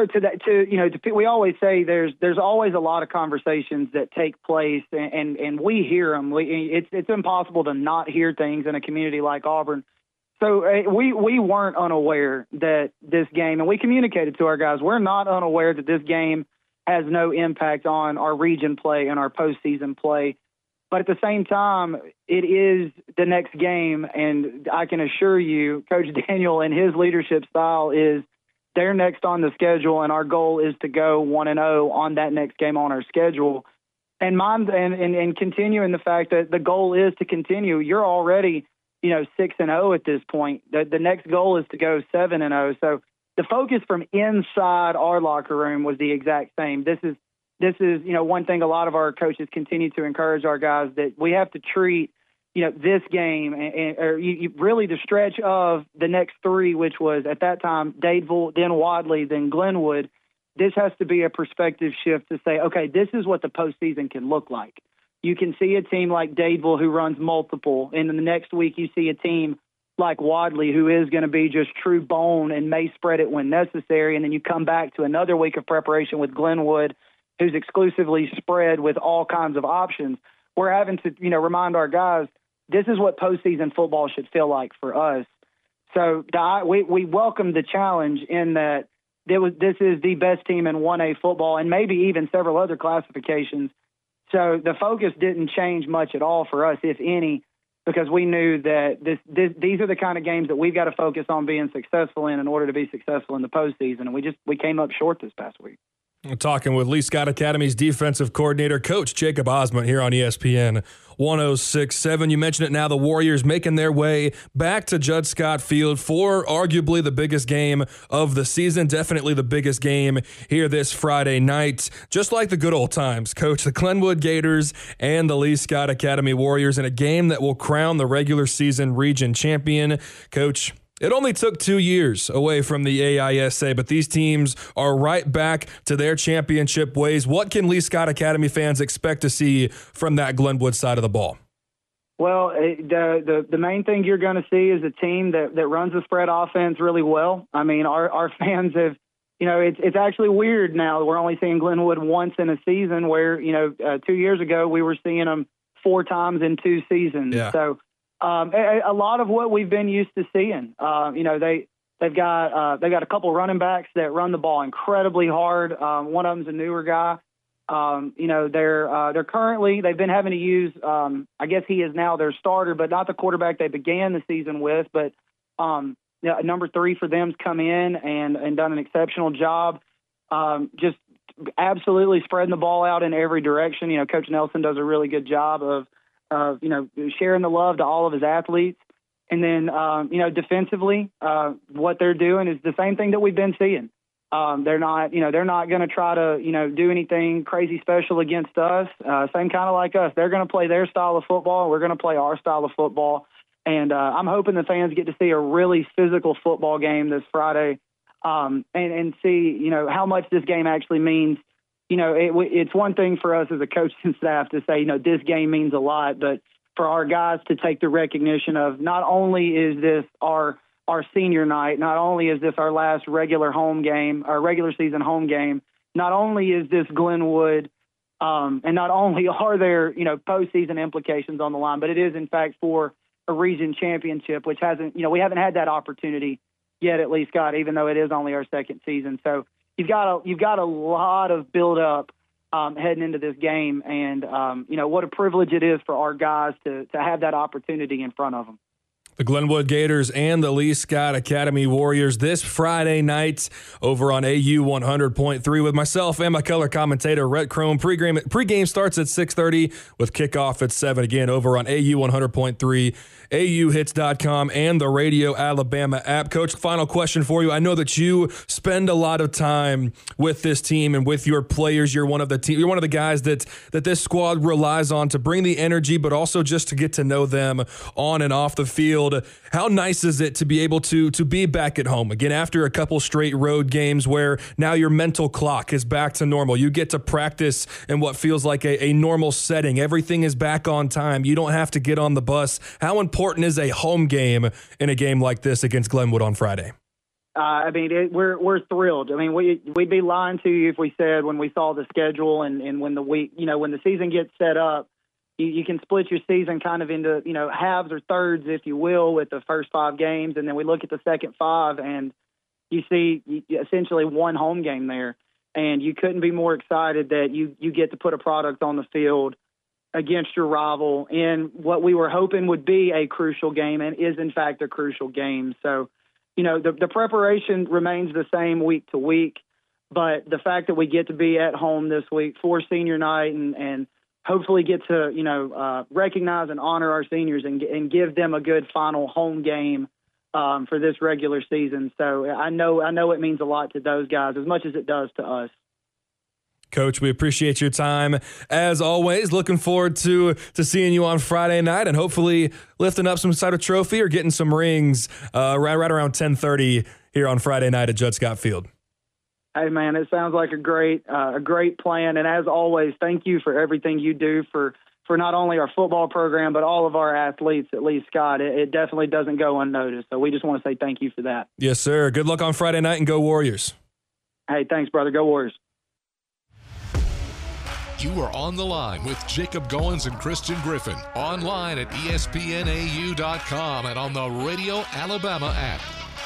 [SPEAKER 6] we always say there's always a lot of conversations that take place, and we hear them. It's impossible to not hear things in a community like Auburn. So we weren't unaware that this game, and we communicated to our guys, we're not unaware that this game has no impact on our region play and our postseason play. But at the same time, it is the next game, and I can assure you, Coach Daniel and his leadership style is they're next on the schedule, and our goal is to go 1-0 on that next game on our schedule. And continuing the fact that the goal is to continue. You're already, 6-0 at this point. The next goal is to go 7-0. So the focus from inside our locker room was the exact same. This is one thing a lot of our coaches continue to encourage our guys, that we have to treat this game, or really the stretch of the next three, which was at that time Dadeville, then Wadley, then Glenwood. This has to be a perspective shift to say, okay, this is what the postseason can look like. You can see a team like Dadeville who runs multiple, and then the next week you see a team like Wadley who is going to be just true bone and may spread it when necessary, and then you come back to another week of preparation with Glenwood, who's exclusively spread with all kinds of options. We're having to, remind our guys, this is what postseason football should feel like for us. So we welcome the challenge in that this is the best team in 1A football and maybe even several other classifications. So the focus didn't change much at all for us, if any, because we knew that these are the kind of games that we've got to focus on being successful in order to be successful in the postseason. And we came up short this past week.
[SPEAKER 4] We're talking with Lee Scott Academy's defensive coordinator, Coach Jacob Osmond, here on ESPN 106.7. You mentioned it now, the Warriors making their way back to Judd Scott Field for arguably the biggest game of the season, definitely the biggest game here this Friday night. Just like the good old times, Coach, the Glenwood Gators and the Lee Scott Academy Warriors in a game that will crown the regular season region champion. Coach, it only took 2 years away from the AISA, but these teams are right back to their championship ways. What can Lee Scott Academy fans expect to see from that Glenwood side of the ball?
[SPEAKER 6] Well, the main thing you're going to see is a team that runs the spread offense really well. I mean, our fans have, it's actually weird now. We're only seeing Glenwood once in a season where, 2 years ago we were seeing them 4 times in 2 seasons.
[SPEAKER 4] Yeah.
[SPEAKER 6] So a lot of what we've been used to seeing. They've got a couple running backs that run the ball incredibly hard. One of them's a newer guy. They're currently, they've been having to use, I guess he is now their starter, but not the quarterback they began the season with. But number 3 for them's come in and done an exceptional job. Just absolutely spreading the ball out in every direction. Coach Nelson does a really good job of sharing the love to all of his athletes. And then, defensively, what they're doing is the same thing that we've been seeing. They're not going to try to, do anything crazy special against us. Same kind of like us. They're going to play their style of football. We're going to play our style of football. And I'm hoping the fans get to see a really physical football game this Friday, and see, how much this game actually means. It's one thing for us as a coaching staff to say, this game means a lot, but for our guys to take the recognition of not only is this our senior night, not only is this our last regular season home game, not only is this Glenwood, and not only are there, postseason implications on the line, but it is in fact for a region championship, which we haven't had that opportunity yet at Lee Scott, even though it is only our second season. So you've got a lot of build up heading into this game, and what a privilege it is for our guys to have that opportunity in front of them.
[SPEAKER 4] The Glenwood Gators and the Lee Scott Academy Warriors this Friday night over on AU 100.3 with myself and my color commentator, Rhett Chrome. Pre-game starts at 6:30 with kickoff at 7 again over on AU 100.3, AUhits.com, and the Radio Alabama app. Coach, final question for you. I know that you spend a lot of time with this team and with your players. You're one of the guys that this squad relies on to bring the energy, but also just to get to know them on and off the field. How nice is it to be able to be back at home again after a couple straight road games where now your mental clock is back to normal? You get to practice in what feels like a normal setting. Everything is back on time. You don't have to get on the bus. How important is a home game in a game like this against Glenwood on Friday?
[SPEAKER 6] We're thrilled. I mean, we'd be lying to you if we said when we saw the schedule and when the week, when the season gets set up, you can split your season kind of into, halves or thirds, if you will, with the first 5 games. And then we look at the second 5 and you see essentially one home game there. And you couldn't be more excited that you get to put a product on the field against your rival in what we were hoping would be a crucial game and is, in fact, a crucial game. So, the preparation remains the same week to week. But the fact that we get to be at home this week for senior night and hopefully get to, recognize and honor our seniors and give them a good final home game for this regular season. So I know it means a lot to those guys as much as it does to us.
[SPEAKER 4] Coach, we appreciate your time. As always, looking forward to seeing you on Friday night and hopefully lifting up some sort of trophy or getting some rings right around 10:30 here on Friday night at Judd Scott Field.
[SPEAKER 6] Hey, man, it sounds like a great plan. And as always, thank you for everything you do for not only our football program, but all of our athletes at Lee Scott. It definitely doesn't go unnoticed. So we just want to say thank you for that.
[SPEAKER 4] Yes, sir. Good luck on Friday night and go Warriors.
[SPEAKER 6] Hey, thanks, brother. Go Warriors.
[SPEAKER 2] You are on the line with Jacob Goins and Christian Griffin. Online at ESPNAU.com and on the Radio Alabama app.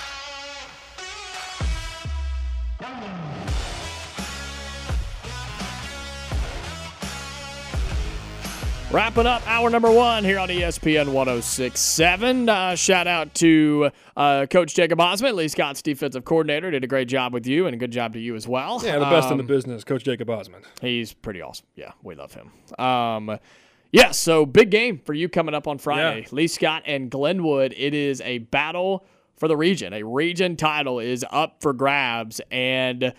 [SPEAKER 3] Wrapping up hour number 1 here on ESPN 106.7. Shout out to Coach Jacob Osmond, Lee Scott's defensive coordinator. Did a great job with you and a good job to you as well.
[SPEAKER 4] Yeah, the best in the business, Coach Jacob Osmond.
[SPEAKER 3] He's pretty awesome. Yeah, we love him. So big game for you coming up on Friday. Yeah. Lee Scott and Glenwood. It is a battle for the region. A region title is up for grabs, and been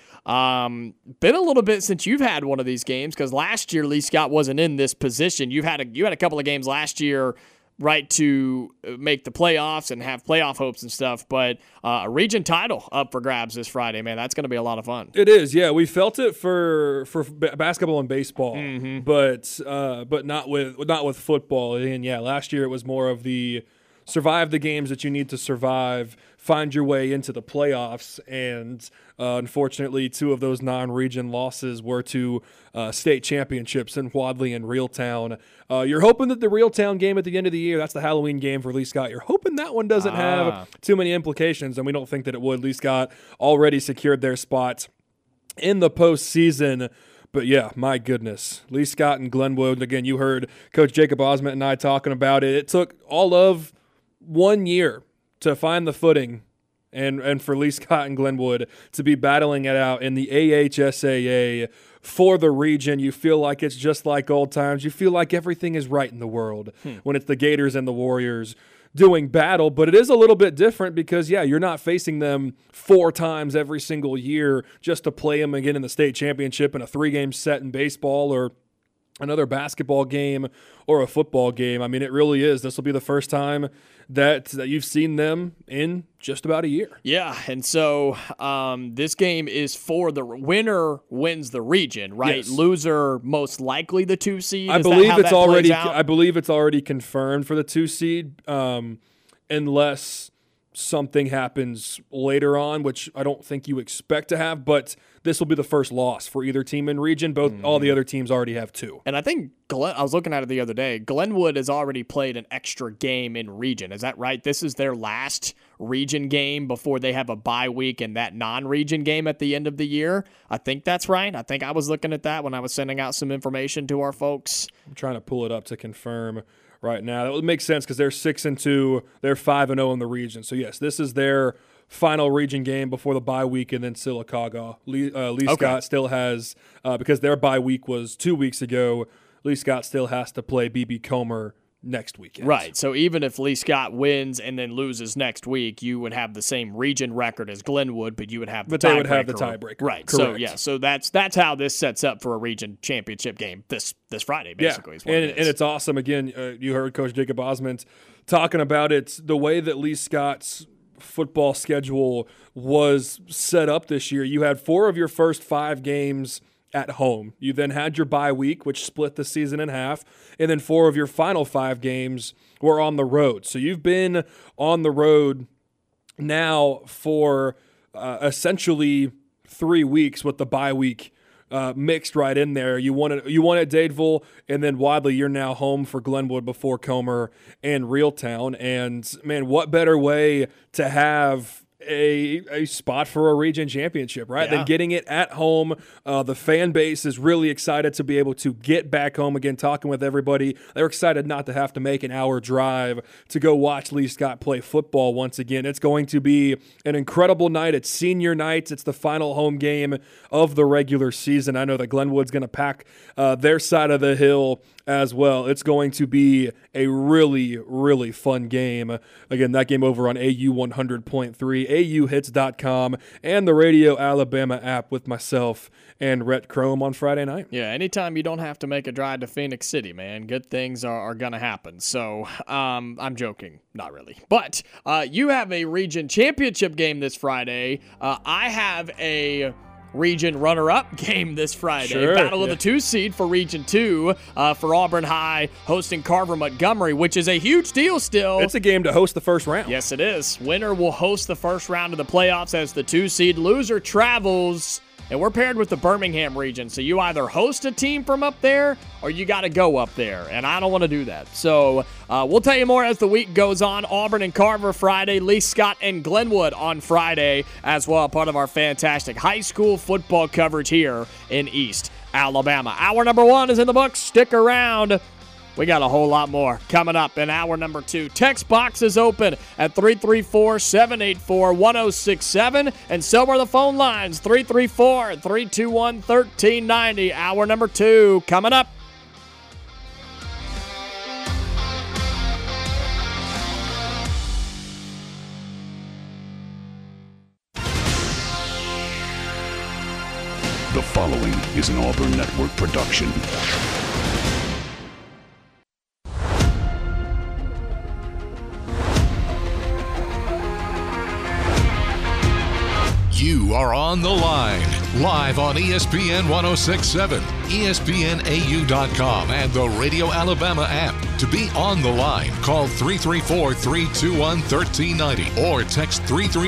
[SPEAKER 3] a little bit since you've had one of these games because last year Lee Scott wasn't in this position. You had a couple of games last year, right, to make the playoffs and have playoff hopes and stuff, but a region title up for grabs this Friday, man. That's going to be a lot of fun.
[SPEAKER 4] It is, yeah. We felt it for basketball and baseball, but not with football. And yeah, last year it was more of the survive the games that you need to survive, find your way into the playoffs, and unfortunately 2 of those non-region losses were to state championships in Wadley and Reeltown. You're hoping that the Reeltown game at the end of the year, that's the Halloween game for Lee Scott, you're hoping that one doesn't have too many implications, and we don't think that it would. Lee Scott already secured their spot in the postseason. But yeah, my goodness, Lee Scott and Glenwood, again, you heard Coach Jacob Osmond and I talking about it. It took all of 1 year to find the footing and for Lee Scott and Glenwood to be battling it out in the AHSAA for the region. You feel like it's just like old times. You feel like everything is right in the world when it's the Gators and the Warriors doing battle, but it is a little bit different because, yeah, you're not facing them 4 times every single year just to play them again in the state championship in a 3-game set in baseball or another basketball game or a football game. I mean, it really is. This will be the first time that you've seen them in just about a year.
[SPEAKER 3] Yeah, and so this game is for the winner wins the region, right?
[SPEAKER 4] Yes.
[SPEAKER 3] Loser most likely the 2 seed.
[SPEAKER 4] I believe it's already confirmed for the 2 seed, unless something happens later on, which I don't think you expect to have, but this will be the first loss for either team in region. All the other teams already have 2.
[SPEAKER 3] And I think I was looking at it the other day. Glenwood has already played an extra game in region. Is that right? This is their last region game before they have a bye week and that non-region game at the end of the year. I think that's right. I think I was looking at that when I was sending out some information to our folks.
[SPEAKER 4] I'm trying to pull it up to confirm right now. That would make sense because they're 6-2, they're 5-0 in the region. So yes, this is their final region game before the bye week, and then Sylacauga. Lee Scott still has, because their bye week was 2 weeks ago, Lee Scott still has to play BB Comer next weekend.
[SPEAKER 3] Right. So even if Lee Scott wins and then loses next week, you would have the same region record as Glenwood, but you would have the
[SPEAKER 4] they would have the tiebreaker.
[SPEAKER 3] Right.
[SPEAKER 4] Correct.
[SPEAKER 3] So that's how this sets up for a region championship game this Friday, basically.
[SPEAKER 4] Yeah. And it's awesome. Again, you heard Coach Jacob Osmond talking about it, the way that Lee Scott's football schedule was set up this year. You had 4 of your first 5 games at home. You then had your bye week, which split the season in half, and then 4 of your final 5 games were on the road. So you've been on the road now for essentially 3 weeks with the bye week mixed right in there. You won at Dadeville, and then Wadley, you're now home for Glenwood before Comer and Reeltown. And, man, what better way to have a spot for a region championship, right?
[SPEAKER 3] Yeah.
[SPEAKER 4] Then getting it at home. The fan base is really excited to be able to get back home again, talking with everybody. They're excited not to have to make an hour drive to go watch Lee Scott play football once again. It's going to be an incredible night. It's senior night. It's the final home game of the regular season. I know that Glenwood's going to pack their side of the hill as well. It's going to be a really, really fun game. Again, that game over on AU 100.3, auhits.com, and the Radio Alabama app with myself and Rhett Chrome on Friday night.
[SPEAKER 3] Yeah, anytime you don't have to make a drive to Phoenix City, man, good things are going to happen. So I'm joking. Not really. But you have a region championship game this Friday. I have a region runner-up game this Friday.
[SPEAKER 4] Sure,
[SPEAKER 3] Battle of the 2 seed for Region 2 for Auburn High hosting Carver Montgomery, which is a huge deal still.
[SPEAKER 4] It's a game to host the first round.
[SPEAKER 3] Yes, it is. Winner will host the first round of the playoffs as the 2 seed. Loser travels. And we're paired with the Birmingham region, so you either host a team from up there or you got to go up there, and I don't want to do that. So we'll tell you more as the week goes on. Auburn and Carver Friday, Lee Scott and Glenwood on Friday as well, part of our fantastic high school football coverage here in East Alabama. Hour number 1 is in the books. Stick around. We got a whole lot more coming up in hour number 2. Text box is open at 334-784-1067, and so are the phone lines, 334-321-1390. Hour number 2 coming up.
[SPEAKER 1] The following is an Auburn Network production.
[SPEAKER 2] You are on the line, live on ESPN 1067, ESPNAU.com, and the Radio Alabama app. To be on the line, call 334-321-1390 or text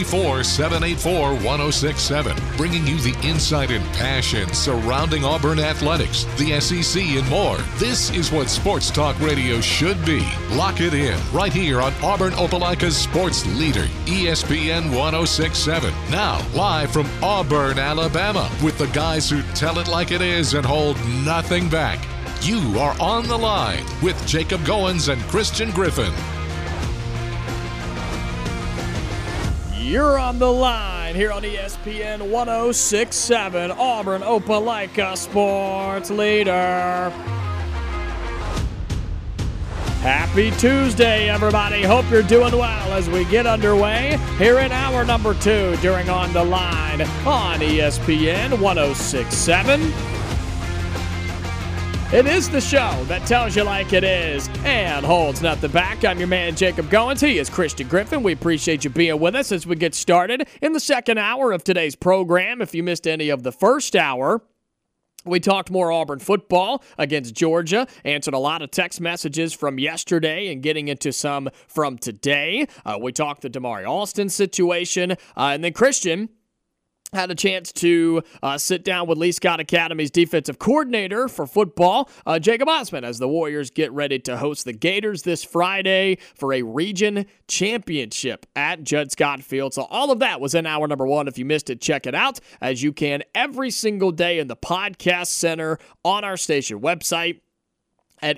[SPEAKER 2] 334-784-1067. Bringing you the insight and passion surrounding Auburn athletics, the SEC, and more. This is what Sports Talk Radio should be. Lock it in right here on Auburn Opelika's sports leader, ESPN 1067. Now, live from Auburn, Alabama, with the guys who tell it like it is and hold nothing back. You are on the line with Jacob Goins and Christian Griffin.
[SPEAKER 3] You're on the line here on ESPN 1067, Auburn Opelika sports leader. Happy Tuesday, everybody. Hope you're doing well as we get underway here in hour number 2 during On the Line on ESPN 1067. It is the show that tells you like it is and holds nothing back. I'm your man, Jacob Goins. He is Christian Griffin. We appreciate you being with us as we get started in the second hour of today's program. If you missed any of the first hour, we talked more Auburn football against Georgia, answered a lot of text messages from yesterday and getting into some from today. We talked the Damari Alston situation, and then Christian had a chance to sit down with Lee Scott Academy's defensive coordinator for football, Jacob Osmond, as the Warriors get ready to host the Gators this Friday for a region championship at Judd Scott Field. So all of that was in hour number 1. If you missed it, check it out, as you can every single day in the podcast center on our station website at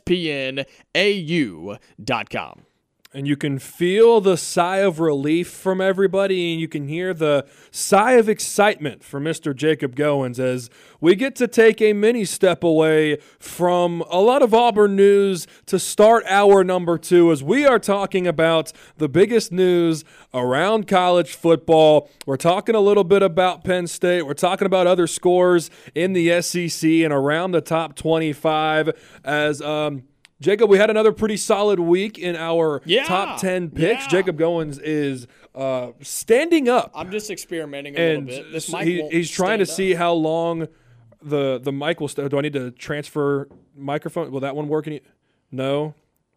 [SPEAKER 3] ESPNAU.com.
[SPEAKER 4] And you can feel the sigh of relief from everybody, and you can hear the sigh of excitement from Mr. Jacob Goins as we get to take a mini step away from a lot of Auburn news to start hour number 2 as we are talking about the biggest news around college football. We're talking a little bit about Penn State. We're talking about other scores in the SEC and around the top 25 as Jacob, we had another pretty solid week in our top 10 picks.
[SPEAKER 3] Yeah.
[SPEAKER 4] Jacob Goins is standing up.
[SPEAKER 3] I'm just experimenting a little bit. This mic won't
[SPEAKER 4] he's trying to
[SPEAKER 3] stand
[SPEAKER 4] see how long the mic will stay. Do I need to transfer microphone? Will that one work? No.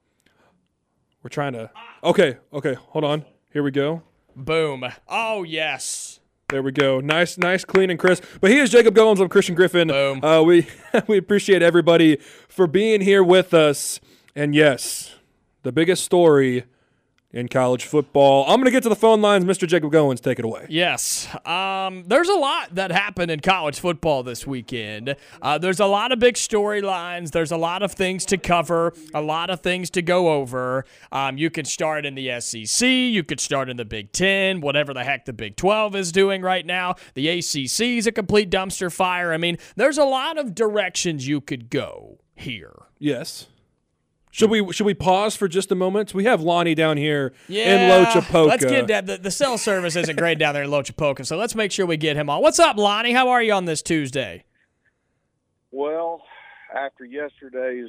[SPEAKER 4] We're trying to. Okay. Hold on. Here we go.
[SPEAKER 3] Boom. Oh, yes.
[SPEAKER 4] There we go. Nice, clean, and crisp. But he is Jacob Goins. I'm Christian Griffin.
[SPEAKER 3] Boom.
[SPEAKER 4] We appreciate everybody for being here with us. And yes, the biggest story in college football. I'm going to get to the phone lines. Mr. Jacob Goins, take it away.
[SPEAKER 3] Yes. There's a lot that happened in college football this weekend. There's a lot of big storylines. There's a lot of things to cover, a lot of things to go over. You could start in the SEC. You could start in the Big Ten, whatever the heck the Big 12 is doing right now. The ACC is a complete dumpster fire. I mean, there's a lot of directions you could go here.
[SPEAKER 4] Yes. Should we pause for just a moment? We have Lonnie down here in Lochapoka.
[SPEAKER 3] Let's get that. The cell service isn't great down there in Lochapoka, so let's make sure we get him on. What's up, Lonnie? How are you on this Tuesday?
[SPEAKER 7] Well, after yesterday's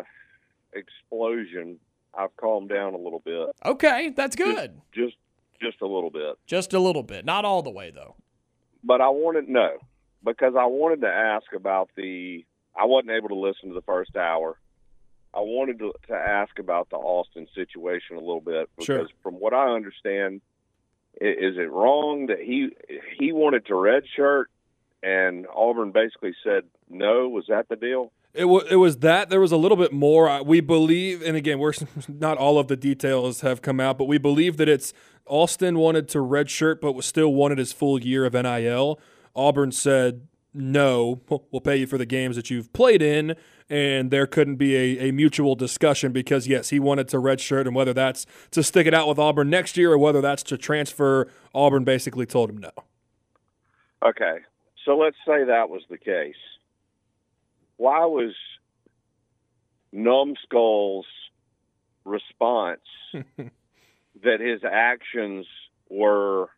[SPEAKER 7] explosion, I've calmed down a little bit.
[SPEAKER 3] Okay, that's good.
[SPEAKER 7] Just a little bit.
[SPEAKER 3] Just a little bit. Not all the way, though.
[SPEAKER 7] But I wanted to ask about I wasn't able to listen to the first hour. I wanted to ask about the Austin situation a little bit because
[SPEAKER 4] Sure.
[SPEAKER 7] From what I understand, is it wrong that he wanted to redshirt and Auburn basically said no? Was that the deal?
[SPEAKER 4] It was that. There was a little bit more. We believe, and again, we're not all of the details have come out, but we believe that it's Austin wanted to redshirt but still wanted his full year of NIL. Auburn said, no, we'll pay you for the games that you've played in, and there couldn't be a mutual discussion because, yes, he wanted to redshirt, and whether that's to stick it out with Auburn next year or whether that's to transfer, Auburn basically told him no.
[SPEAKER 7] Okay, so let's say that was the case. Why was Numbskull's response that his actions were,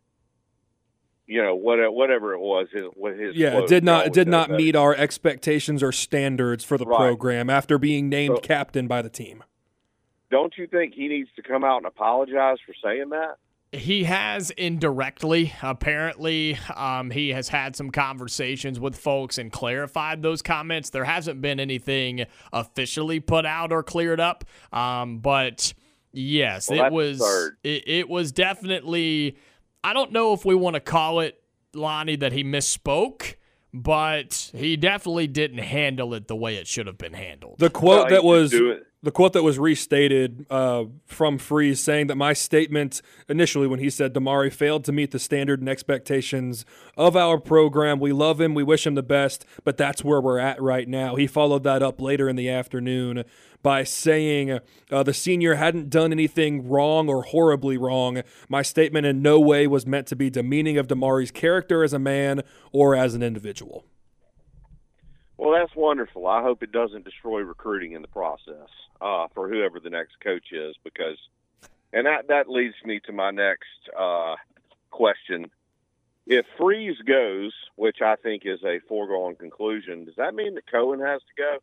[SPEAKER 7] whatever it was, it
[SPEAKER 4] did not meet our expectations or standards for the program after being named captain by the team.
[SPEAKER 7] Don't you think he needs to come out and apologize for saying that?
[SPEAKER 3] He has indirectly. Apparently, he has had some conversations with folks and clarified those comments. There hasn't been anything officially put out or cleared up, but yes, it was definitely. I don't know if we want to call it, Lonnie, that he misspoke, but he definitely didn't handle it the way it should have been handled.
[SPEAKER 4] The quote that was restated from Freeze saying that my statement initially when he said Damari failed to meet the standard and expectations of our program. We love him. We wish him the best, but that's where we're at right now. He followed that up later in the afternoon by saying the senior hadn't done anything wrong or horribly wrong. My statement in no way was meant to be demeaning of Damari's character as a man or as an individual.
[SPEAKER 7] Well, that's wonderful. I hope it doesn't destroy recruiting in the process for whoever the next coach is, because, and that leads me to my next question. If Freeze goes, which I think is a foregone conclusion, does that mean that Cohen has to go?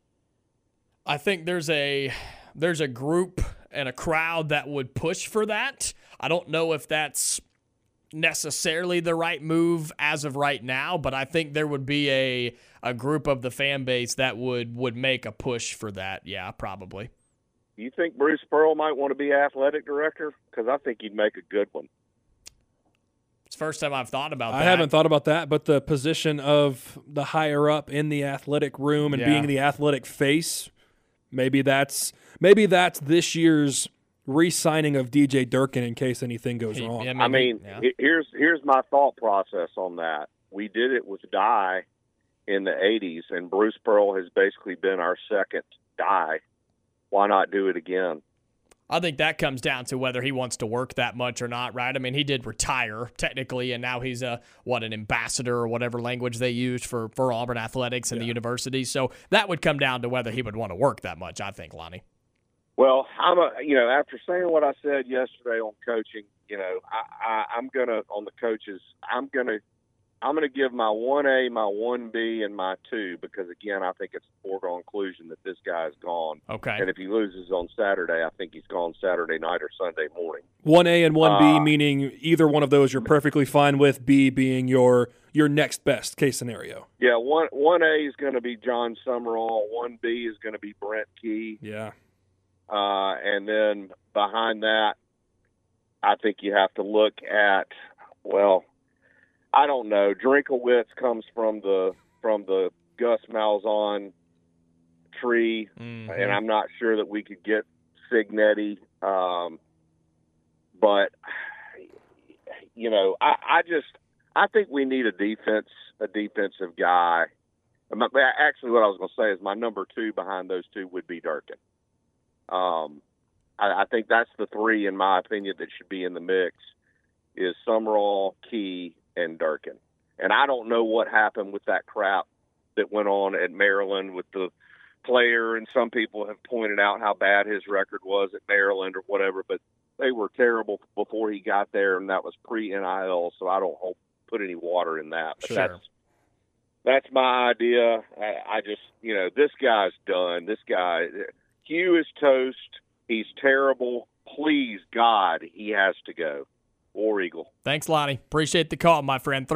[SPEAKER 3] I think there's a group and a crowd that would push for that. I don't know if that's necessarily the right move as of right now, but I think there would be a group of the fan base that would make a push for that. Yeah, probably.
[SPEAKER 7] You think Bruce Pearl might want to be athletic director? Because I think he'd make a good one.
[SPEAKER 3] It's the first time I've thought about that.
[SPEAKER 4] I haven't thought about that, but the position of the higher up in the athletic room and being the athletic face, maybe that's this year's re-signing of DJ Durkin in case anything goes wrong.
[SPEAKER 7] Here's my thought process on that. We did it with Dye in the 80s, and Bruce Pearl has basically been our second guy. Why not do it again?
[SPEAKER 3] I think that comes down to whether he wants to work that much or not, right? I mean, he did retire technically, and now he's an ambassador or whatever language they used for Auburn athletics and the university. So that would come down to whether he would want to work that much, I think, Lonnie.
[SPEAKER 7] Well, after saying what I said yesterday on coaching, I'm gonna on the coaches. I'm gonna give my 1A, my 1B, and my 2 because again, I think it's a foregone conclusion that this guy is gone.
[SPEAKER 3] Okay.
[SPEAKER 7] And if he loses on Saturday, I think he's gone Saturday night or Sunday morning.
[SPEAKER 4] 1A and 1B meaning either one of those you're perfectly fine with. B being your next best case scenario.
[SPEAKER 7] Yeah, 1A is going to be John Summerall. 1B is going to be Brent Key.
[SPEAKER 4] Yeah.
[SPEAKER 7] And then behind that, I think you have to look at, well, I don't know. Drinkowitz comes from the Gus Malzahn tree, and I'm not sure that we could get Signetti. But I think we need a defensive guy. Actually, what I was going to say is my number 2 behind those two would be Durkin. I think that's the 3, in my opinion, that should be in the mix is Summerall, Key, and Durkin. And I don't know what happened with that crap that went on at Maryland with the player, and some people have pointed out how bad his record was at Maryland or whatever, but they were terrible before he got there, and that was pre-NIL, so I don't put any water in that. But
[SPEAKER 3] sure.
[SPEAKER 7] That's my idea. I just, this guy's done. This guy, Hugh is toast. He's terrible. Please, God, he has to go. War Eagle.
[SPEAKER 3] Thanks, Lonnie. Appreciate the call, my friend.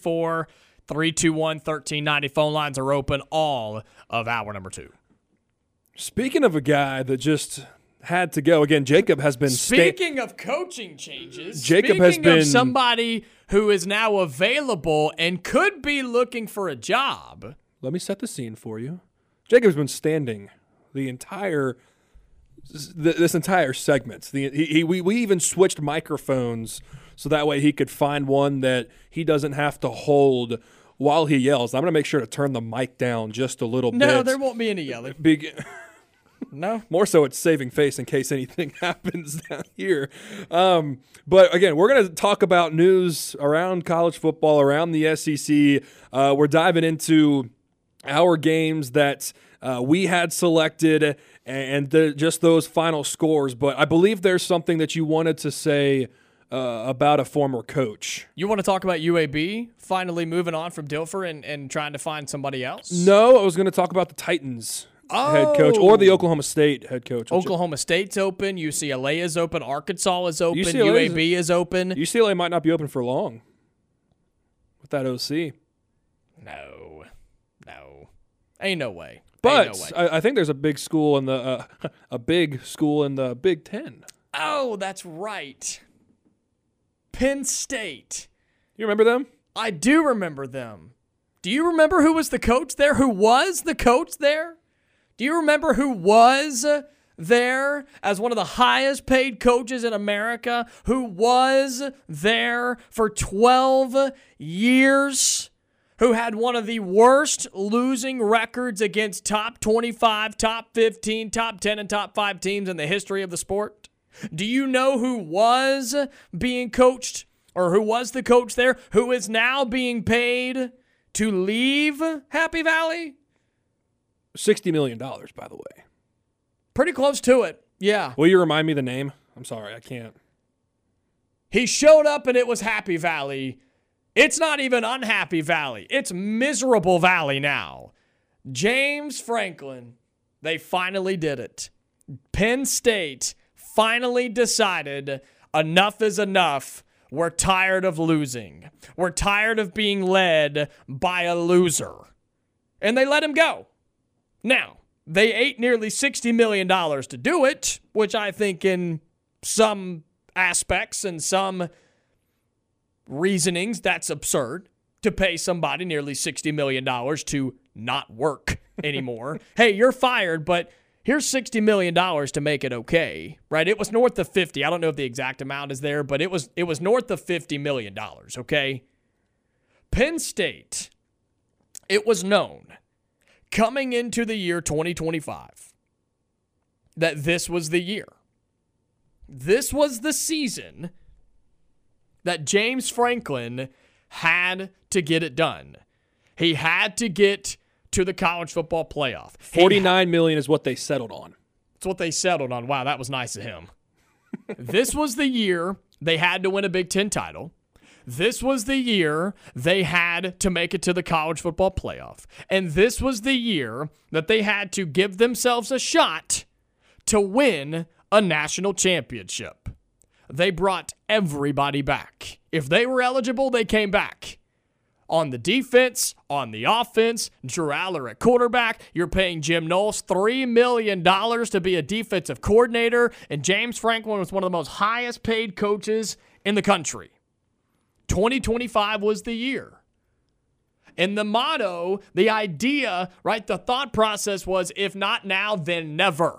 [SPEAKER 3] 334-321-1390. Phone lines are open all of hour number 2.
[SPEAKER 4] Speaking of a guy that just had to go, again, Jacob has been...
[SPEAKER 3] Speaking of coaching changes,
[SPEAKER 4] Jacob has been...
[SPEAKER 3] of somebody who is now available and could be looking for a job.
[SPEAKER 4] Let me set the scene for you. Jacob's been standing the entire... this entire segment. We even switched microphones so that way he could find one that he doesn't have to hold while he yells. I'm going to make sure to turn the mic down just a little bit.
[SPEAKER 3] No, there won't be any yelling. No.
[SPEAKER 4] More so it's saving face in case anything happens down here. But again, we're going to talk about news around college football, around the SEC. We're diving into our games that we had selected and just those final scores. But I believe there's something that you wanted to say about a former coach.
[SPEAKER 3] You want to talk about UAB finally moving on from Dilfer and trying to find somebody else?
[SPEAKER 4] No, I was going to talk about the Titans head coach or the Oklahoma State head coach.
[SPEAKER 3] Oklahoma State's open. UCLA is open. Arkansas is open. UAB is open.
[SPEAKER 4] UCLA might not be open for long with that OC.
[SPEAKER 3] No. Ain't no way.
[SPEAKER 4] But I think there's a big school in the Big Ten.
[SPEAKER 3] Oh, that's right. Penn State.
[SPEAKER 4] You remember them?
[SPEAKER 3] I do remember them. Do you remember who was the coach there? Who was the coach there? Do you remember who was there as one of the highest paid coaches in America? Who was there for 12 years? Who had one of the worst losing records against top 25, top 15, top 10, and top 5 teams in the history of the sport? Do you know who was being coached or who was the coach there who is now being paid to leave Happy Valley?
[SPEAKER 4] $60 million, by the way.
[SPEAKER 3] Pretty close to it, yeah.
[SPEAKER 4] Will you remind me the name? I'm sorry, I can't.
[SPEAKER 3] He showed up and it was Happy Valley. It's not even Unhappy Valley. It's Miserable Valley now. James Franklin, they finally did it. Penn State finally decided enough is enough. We're tired of losing. We're tired of being led by a loser. And they let him go. Now, they ate nearly $60 million to do it, which I think in some aspects and some reasonings, that's absurd to pay somebody nearly $60 million to not work anymore. Hey, you're fired, but here's $60 million to make it okay, right? It was north of 50. I don't know if the exact amount is there, but it was north of $50 million, okay? Penn State it was known coming into the year 2025 that this was the year. This was the season that James Franklin had to get it done. He had to get to the college football playoff.
[SPEAKER 4] $49 million is what they settled on.
[SPEAKER 3] It's what they settled on. Wow, that was nice of him. This was the year they had to win a Big Ten title. This was the year they had to make it to the college football playoff. And this was the year that they had to give themselves a shot to win a national championship. They brought everybody back. If they were eligible, they came back. On the defense, on the offense, Drew Aller at quarterback. You're paying Jim Knowles $3 million to be a defensive coordinator, and James Franklin was one of the most highest paid coaches in the country. 2025 was the year. And the motto, the idea, right, the thought process was, if not now, then never.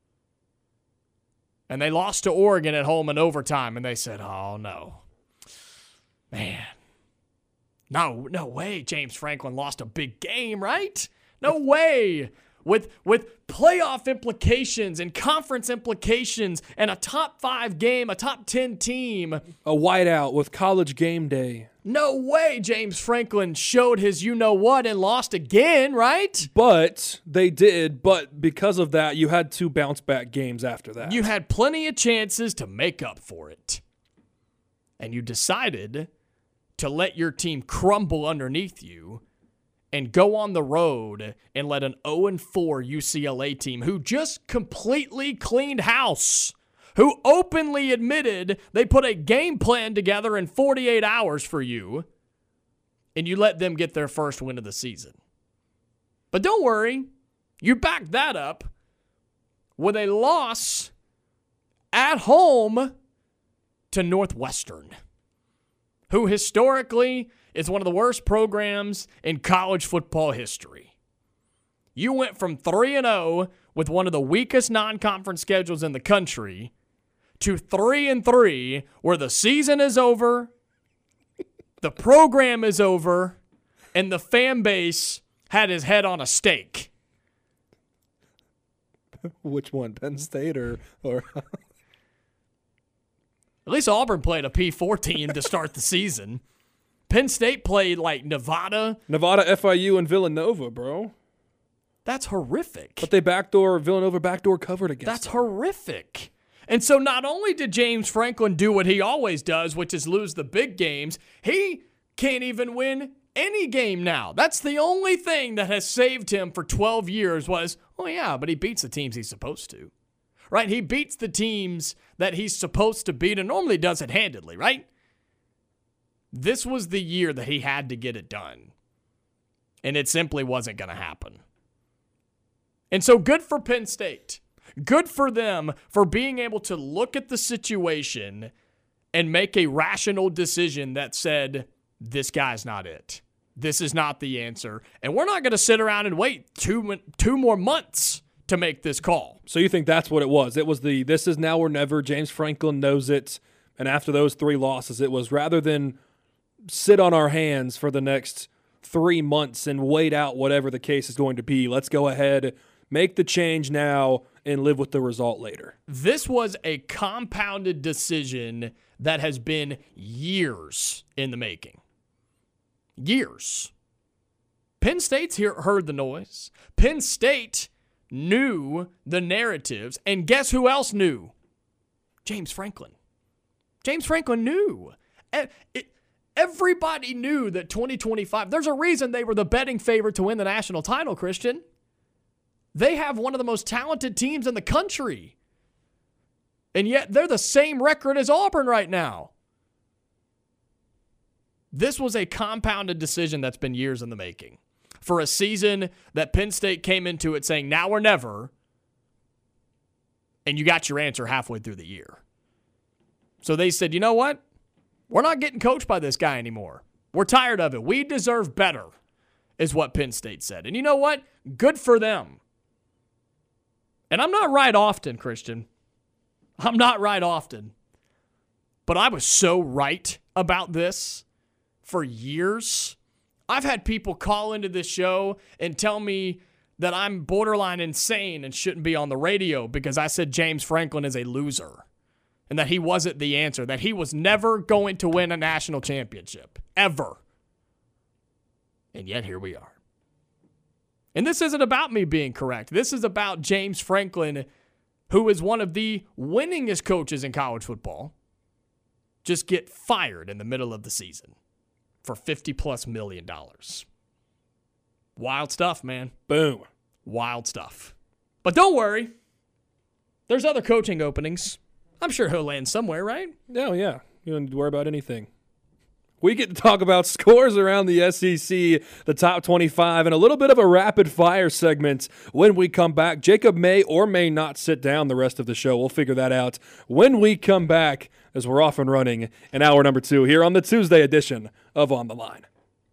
[SPEAKER 3] And they lost to Oregon at home in overtime, and they said, oh, no. Man. No way James Franklin lost a big game, right? No way. With playoff implications and conference implications and a top 5 game, a top 10 team.
[SPEAKER 4] A whiteout with College game day.
[SPEAKER 3] No way James Franklin showed his you-know-what and lost again, right?
[SPEAKER 4] But they did, but because of that, you had 2 bounce-back games after that.
[SPEAKER 3] You had plenty of chances to make up for it. And you decided to let your team crumble underneath you and go on the road and let an 0-4 UCLA team who just completely cleaned house, who openly admitted they put a game plan together in 48 hours for you, and you let them get their first win of the season. But don't worry, you backed that up with a loss at home to Northwestern, who historically is one of the worst programs in college football history. You went from 3-0 with one of the weakest non-conference schedules in the country to 3-3 where the season is over, the program is over, and the fan base had his head on a stake.
[SPEAKER 4] Which one, Penn State or
[SPEAKER 3] At least Auburn played a P4 team to start the season. Penn State played like Nevada,
[SPEAKER 4] FIU, and Villanova, bro.
[SPEAKER 3] That's horrific.
[SPEAKER 4] But Villanova backdoor covered against
[SPEAKER 3] That's
[SPEAKER 4] them.
[SPEAKER 3] horrific. And so not only did James Franklin do what he always does, which is lose the big games, he can't even win any game now. That's the only thing that has saved him for 12 years was, oh yeah, but he beats the teams he's supposed to. Right? He beats the teams that he's supposed to beat and normally does it handedly, right? This was the year that he had to get it done. And it simply wasn't going to happen. And so good for Penn State. Good for them for being able to look at the situation and make a rational decision that said, this guy's not it. This is not the answer. And we're not going to sit around and wait two more months to make this call.
[SPEAKER 4] So you think that's what it was? It was this is now or never. James Franklin knows it. And after those 3 losses, it was rather than sit on our hands for the next 3 months and wait out whatever the case is going to be. Let's go ahead, make the change now, and live with the result later.
[SPEAKER 3] This was a compounded decision that has been years in the making. Years. Penn State's heard the noise. Penn State knew the narratives, and guess who else knew? James Franklin. James Franklin knew. Everybody knew that 2025, there's a reason they were the betting favorite to win the national title, Christian. They have one of the most talented teams in the country. And yet they're the same record as Auburn right now. This was a compounded decision that's been years in the making. For a season that Penn State came into it saying now or never, and you got your answer halfway through the year. So they said, you know what? We're not getting coached by this guy anymore. We're tired of it. We deserve better, is what Penn State said. And you know what? Good for them. And I'm not right often, Christian. I'm not right often. But I was so right about this for years. I've had people call into this show and tell me that I'm borderline insane and shouldn't be on the radio because I said James Franklin is a loser and that he wasn't the answer, that he was never going to win a national championship, ever. And yet here we are. And this isn't about me being correct. This is about James Franklin, who is one of the winningest coaches in college football, just get fired in the middle of the season for $50+ million. Wild stuff, man.
[SPEAKER 4] Boom.
[SPEAKER 3] Wild stuff. But don't worry. There's other coaching openings. I'm sure he'll land somewhere, right?
[SPEAKER 4] Oh, yeah. You don't need to worry about anything. We get to talk about scores around the SEC, the top 25, and a little bit of a rapid-fire segment when we come back. Jacob may or may not sit down the rest of the show. We'll figure that out when we come back as we're off and running in hour number 2 here on the Tuesday edition of On the Line.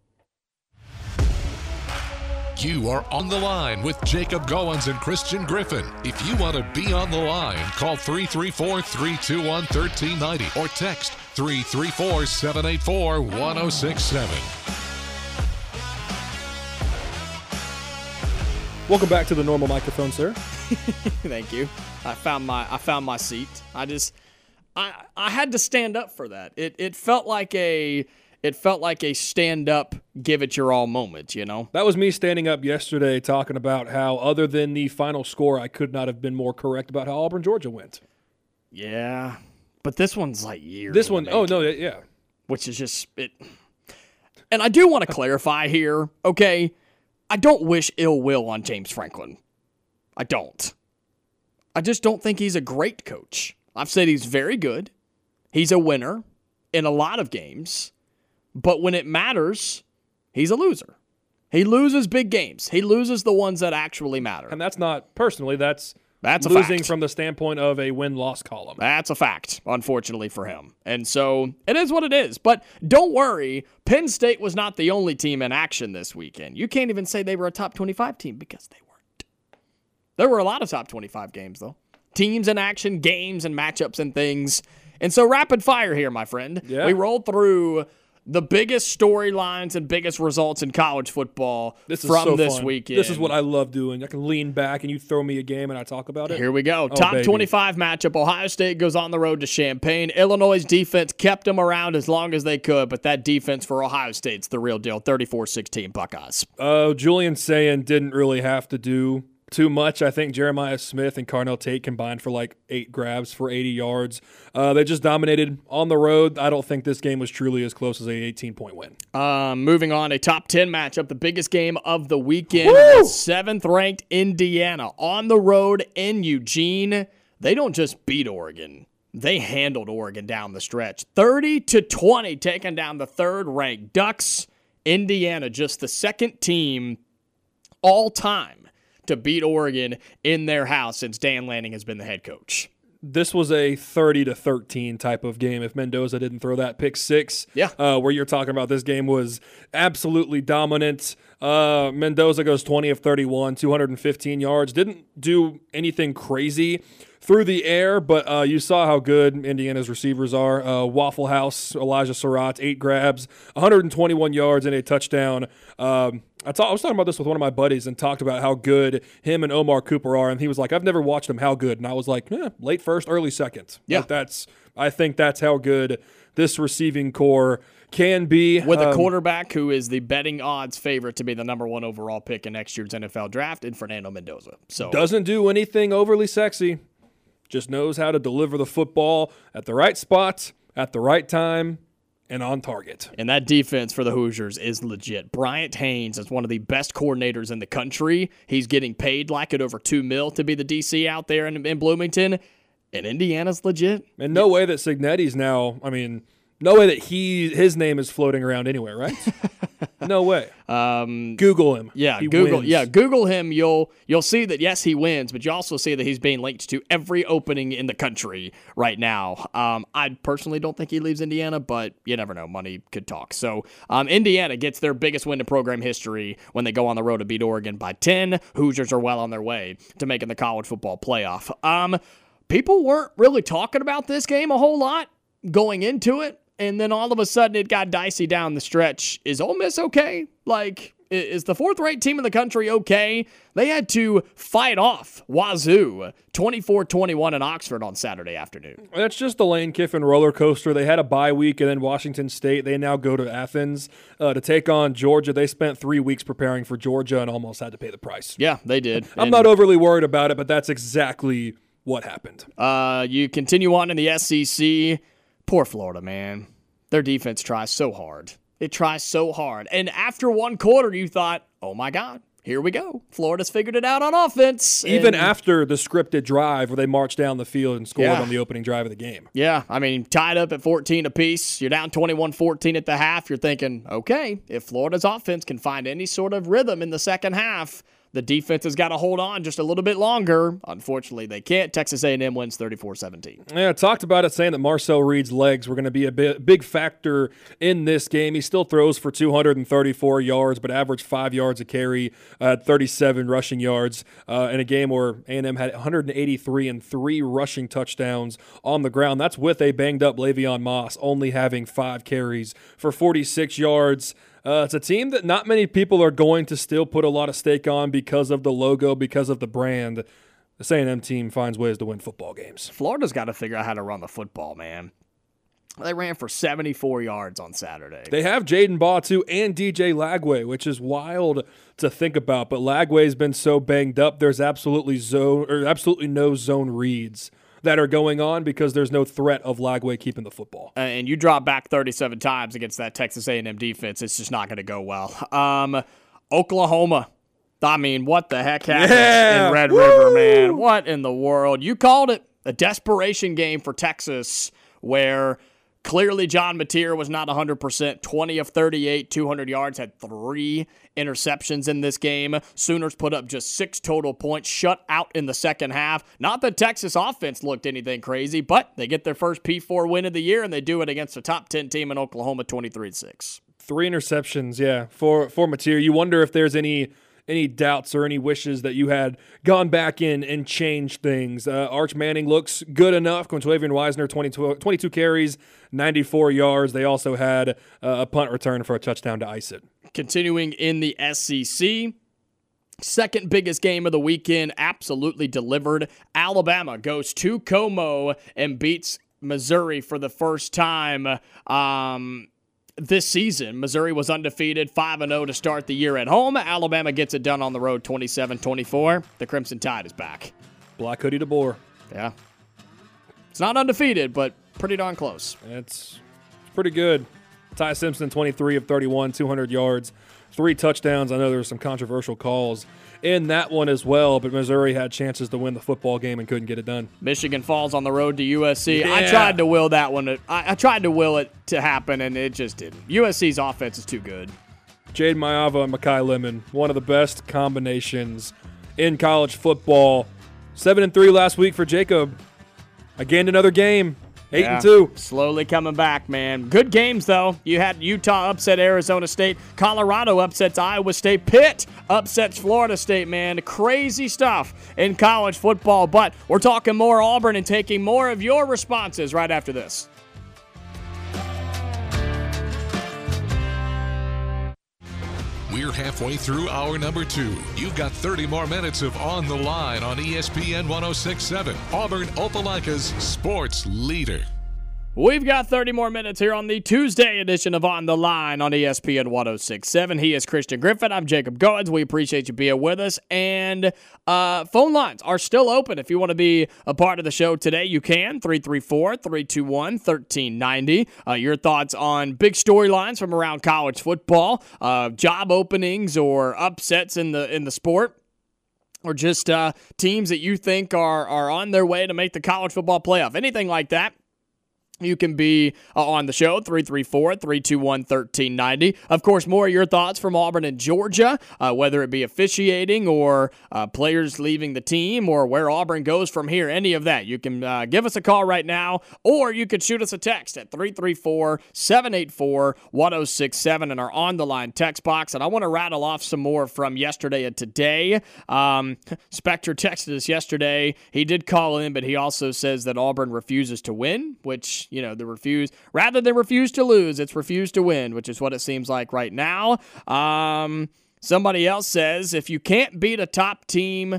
[SPEAKER 2] You are on the line with Jacob Goins and Christian Griffin. If you want to be on the line, call 334-321-1390 or text 334-784-1067.
[SPEAKER 4] Welcome back to the normal microphone, sir.
[SPEAKER 3] Thank you. I found my seat. I had to stand up for that. It felt like a stand up, give it your all moment, you know?
[SPEAKER 4] That was me standing up yesterday talking about how, other than the final score, I could not have been more correct about how Auburn, Georgia went.
[SPEAKER 3] Yeah, but this one's like years.
[SPEAKER 4] This one, oh, no, yeah.
[SPEAKER 3] Which is just, it. And I do want to clarify here, okay? I don't wish ill will on James Franklin. I don't. I just don't think he's a great coach. I've said he's very good. He's a winner in a lot of games. But when it matters, he's a loser. He loses big games. He loses the ones that actually matter.
[SPEAKER 4] And that's not personally, that's
[SPEAKER 3] a
[SPEAKER 4] losing
[SPEAKER 3] fact.
[SPEAKER 4] From the standpoint of a win-loss column.
[SPEAKER 3] That's a fact, unfortunately for him. And so it is what it is. But don't worry, Penn State was not the only team in action this weekend. You can't even say they were a top 25 team because they weren't. There were a lot of top 25 games, though. Teams in action, games and matchups and things. And so rapid fire here, my friend.
[SPEAKER 4] Yeah.
[SPEAKER 3] We rolled through the biggest storylines and biggest results in college football this weekend.
[SPEAKER 4] This is what I love doing. I can lean back and you throw me a game and I talk about it.
[SPEAKER 3] Here we go. Top 25 matchup. Ohio State goes on the road to Champaign. Illinois' defense kept them around as long as they could, but that defense for Ohio State's the real deal. 34-16 Buckeyes.
[SPEAKER 4] Julian Sayin didn't really have to do too much. I think Jeremiah Smith and Carnell Tate combined for like 8 grabs for 80 yards. They just dominated on the road. I don't think this game was truly as close as a 18-point win.
[SPEAKER 3] Moving on, a top 10 matchup, the biggest game of the weekend. 7th-ranked Indiana on the road in Eugene. They don't just beat Oregon. They handled Oregon down the stretch. 30-20, taking down the 3rd-ranked Ducks. Indiana, just the second team all time to beat Oregon in their house since Dan Lanning has been the head coach.
[SPEAKER 4] This was a 30-13 type of game if Mendoza didn't throw that pick 6.
[SPEAKER 3] Yeah.
[SPEAKER 4] Where you're talking about this game was absolutely dominant. Mendoza goes 20 of 31, 215 yards. Didn't do anything crazy through the air, but you saw how good Indiana's receivers are. Waffle House, Elijah Surratt, 8 grabs, 121 yards and a touchdown. I was talking about this with one of my buddies and talked about how good him and Omar Cooper are, and he was like, I've never watched him how good. And I was like, late first, early second.
[SPEAKER 3] Yeah.
[SPEAKER 4] I think that's how good this receiving core can be.
[SPEAKER 3] With a quarterback who is the betting odds favorite to be the number 1 overall pick in next year's NFL draft in Fernando Mendoza. So
[SPEAKER 4] doesn't do anything overly sexy. Just knows how to deliver the football at the right spot, at the right time, and on target.
[SPEAKER 3] And that defense for the Hoosiers is legit. Bryant Haynes is one of the best coordinators in the country. He's getting paid like it over $2 million to be the DC out there in Bloomington. And Indiana's legit.
[SPEAKER 4] And no way that Cignetti's now, no way that his name is floating around anywhere, right? No way. Google him.
[SPEAKER 3] Yeah,
[SPEAKER 4] he
[SPEAKER 3] Google.
[SPEAKER 4] wins.
[SPEAKER 3] Yeah, Google him. You'll see that yes, he wins, but you also see that he's being linked to every opening in the country right now. I personally don't think he leaves Indiana, but you never know. Money could talk. So Indiana gets their biggest win in program history when they go on the road to beat Oregon by 10. Hoosiers are well on their way to making the college football playoff. People weren't really talking about this game a whole lot going into it. and then all of a sudden it got dicey down the stretch. Is Ole Miss okay? Like, is the fourth-ranked team in the country okay? They had to fight off Wazoo 24-21 in Oxford on Saturday afternoon.
[SPEAKER 4] That's just the Lane Kiffin roller coaster. They had a bye week, and then Washington State. They now go to Athens to take on Georgia. They spent 3 weeks preparing for Georgia and almost had to pay the price.
[SPEAKER 3] Yeah, they did.
[SPEAKER 4] I'm not overly worried about it, but that's exactly what happened.
[SPEAKER 3] You continue on in the SEC. Poor Florida, man. Their defense tries so hard. It tries so hard. And after one quarter, you thought, oh, my God, here we go. Florida's figured it out on offense.
[SPEAKER 4] Even after the scripted drive where they marched down the field and scored on the opening drive of the game.
[SPEAKER 3] Yeah, I mean, tied up at 14 apiece. You're down 21-14 at the half. You're thinking, okay, if Florida's offense can find any sort of rhythm in the second half, the defense has got to hold on just a little bit longer. Unfortunately, they can't. Texas A&M wins 34-17.
[SPEAKER 4] Yeah, I talked about it, saying that Marcel Reed's legs were going to be a big factor in this game. He still throws for 234 yards, but averaged 5 yards a carry, 37 rushing yards in a game where A&M had 183 and 3 rushing touchdowns on the ground. That's with a banged-up Le'Veon Moss only having 5 carries for 46 yards. It's a team that not many people are going to still put a lot of stake on because of the logo, because of the brand. The A&M team finds ways to win football games.
[SPEAKER 3] Florida's got to figure out how to run the football, man. They ran for 74 yards on Saturday.
[SPEAKER 4] They have Jaden Batu and DJ Lagway, which is wild to think about. But Lagway's been so banged up, there's absolutely no zone reads that are going on because there's no threat of Lagway keeping the football.
[SPEAKER 3] And you drop back 37 times against that Texas A&M defense, it's just not going to go well. Oklahoma. I mean, what the heck happened in Red River, man? What in the world? You called it a desperation game for Texas where clearly John Mateer was not 100%. 20 of 38, 200 yards, had 3 interceptions in this game. Sooners put up just 6 total points, shut out in the second half. Not that Texas offense looked anything crazy, but they get their first P4 win of the year, and they do it against a top 10 team in Oklahoma, 23-6.
[SPEAKER 4] 3 interceptions, yeah, for Mateer. You wonder if there's any doubts or any wishes that you had gone back in and changed things. Arch Manning looks good enough. Quintavian Wisner, 22 carries, 94 yards. They also had a punt return for a touchdown to ice it.
[SPEAKER 3] Continuing in the SEC, second biggest game of the weekend, absolutely delivered. Alabama goes to Como and beats Missouri for the first time this season. Missouri was undefeated, 5-0 to start the year at home. Alabama gets it done on the road, 27-24. The Crimson Tide is back.
[SPEAKER 4] Black Hoodie DeBoer.
[SPEAKER 3] Yeah. It's not undefeated, but pretty darn close.
[SPEAKER 4] It's pretty good. Ty Simpson, 23 of 31, 200 yards, 3 touchdowns. I know there were some controversial calls in that one as well, but Missouri had chances to win the football game and couldn't get it done.
[SPEAKER 3] Michigan falls on the road to USC.
[SPEAKER 4] Yeah.
[SPEAKER 3] I tried to will that one. I tried to will it to happen, and it just didn't. USC's offense is too good.
[SPEAKER 4] Jade Mayava and Makai Lemon, one of the best combinations in college football. 7-3 last week for Jacob. I gained another game. 8-2.
[SPEAKER 3] Slowly coming back, man. Good games, though. You had Utah upset Arizona State. Colorado upsets Iowa State. Pitt upsets Florida State, man. Crazy stuff in college football. But we're talking more Auburn and taking more of your responses right after this.
[SPEAKER 2] We're halfway through hour number 2. You've got 30 more minutes of On the Line on ESPN 106.7, Auburn Opelika's sports leader.
[SPEAKER 3] We've got 30 more minutes here on the Tuesday edition of On the Line on ESPN 106.7. He is Christian Griffin. I'm Jacob Goins. We appreciate you being with us. And phone lines are still open. If you want to be a part of the show today, you can. 334-321-1390. Your thoughts on big storylines from around college football, job openings or upsets in the sport, or just teams that you think are on their way to make the college football playoff. Anything like that. You can be on the show, 334-321-1390. Of course, more of your thoughts from Auburn and Georgia, whether it be officiating or players leaving the team or where Auburn goes from here, any of that. You can give us a call right now, or you could shoot us a text at 334-784-1067 in our On the Line text box. And I want to rattle off some more from yesterday and today. Spectre texted us yesterday. He did call in, but he also says that Auburn refuses to win, which Rather than refuse to lose, it's refuse to win, which is what it seems like right now. Somebody else says, if you can't beat a top 10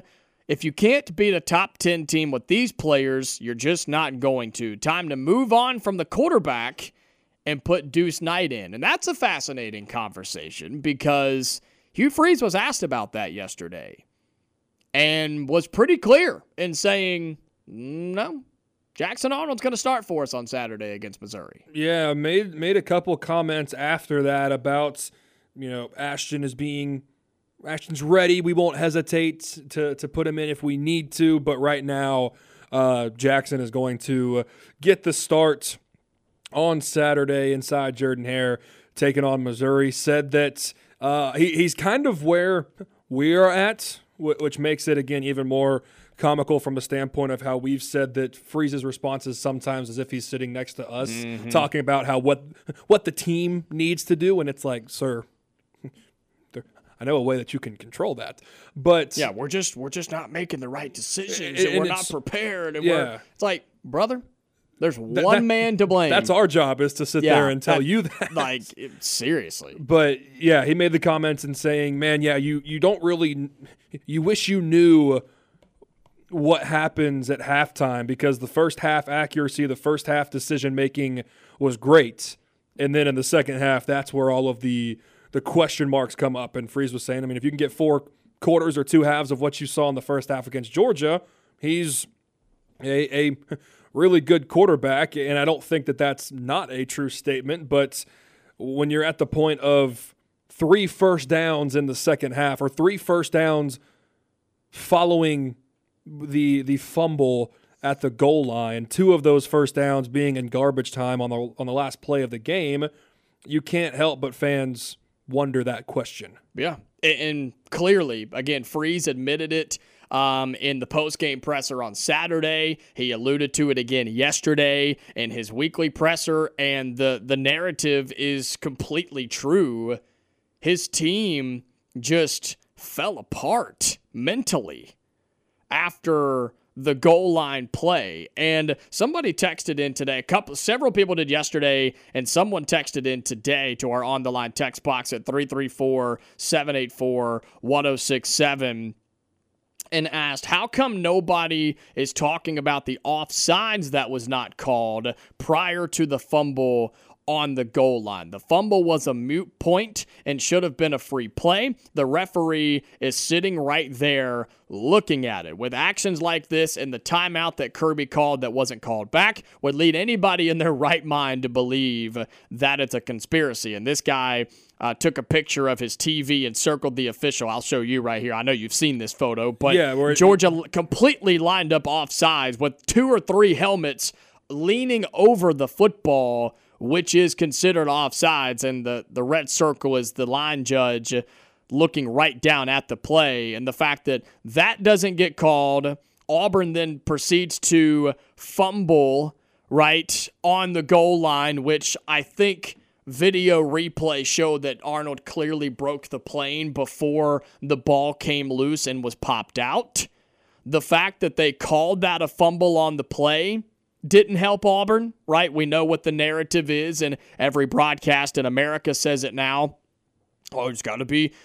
[SPEAKER 3] team with these players, you're just not going to. Time to move on from the quarterback and put Deuce Knight in. And that's a fascinating conversation because Hugh Freeze was asked about that yesterday and was pretty clear in saying, no, Jackson Arnold's going to start for us on Saturday against Missouri.
[SPEAKER 4] Yeah, made a couple comments after that about, Ashton's ready. We won't hesitate to put him in if we need to, but right now Jackson is going to get the start on Saturday inside Jordan-Hare, taking on Missouri. Said that he's kind of where we are at, which makes it, again, even more comical from the standpoint of how we've said that Freeze's response is sometimes as if he's sitting next to us, talking about what the team needs to do, and it's like, sir, I know a way that you can control that, but
[SPEAKER 3] yeah, we're just not making the right decisions, and we're not prepared, and it's like, brother, there's one man to blame.
[SPEAKER 4] That's our job, is to sit there and tell you that.
[SPEAKER 3] Like, seriously.
[SPEAKER 4] But yeah, he made the comments and saying, man, yeah, you don't really, you wish you knew what happens at halftime, because the first half accuracy, the first half decision making was great, and then in the second half, that's where all of the question marks come up. And Freeze was saying, I mean, if you can get 4 quarters or 2 halves of what you saw in the first half against Georgia, he's a really good quarterback. And I don't think that that's not a true statement, but when you're at the point of 3 first downs in the second half, or 3 first downs following the fumble at the goal line, 2 of those first downs being in garbage time on the last play of the game, you can't help but fans wonder that question.
[SPEAKER 3] Yeah, and clearly, again, Freeze admitted it in the post-game presser on Saturday. He alluded to it again yesterday in his weekly presser, and the narrative is completely true. His team just fell apart mentally after the goal line play. And somebody texted in today, several people did yesterday, and someone texted in today to our On the Line text box at 334-784-1067 and asked, how come nobody is talking about the offsides that was not called prior to the fumble on the goal line? The fumble was a moot point and should have been a free play. The referee is sitting right there looking at it. With actions like this and the timeout that Kirby called that wasn't called back would lead anybody in their right mind to believe that it's a conspiracy. And this guy took a picture of his TV and circled the official. I'll show you right here. I know you've seen this photo, but Georgia completely lined up offsides with 2 or 3 helmets leaning over the football, which is considered offsides, and the red circle is the line judge looking right down at the play. And the fact that doesn't get called, Auburn then proceeds to fumble right on the goal line, which I think video replay showed that Arnold clearly broke the plane before the ball came loose and was popped out. The fact that they called that a fumble on the play didn't help Auburn, right? We know what the narrative is, and every broadcast in America says it now. Oh, it's got to be,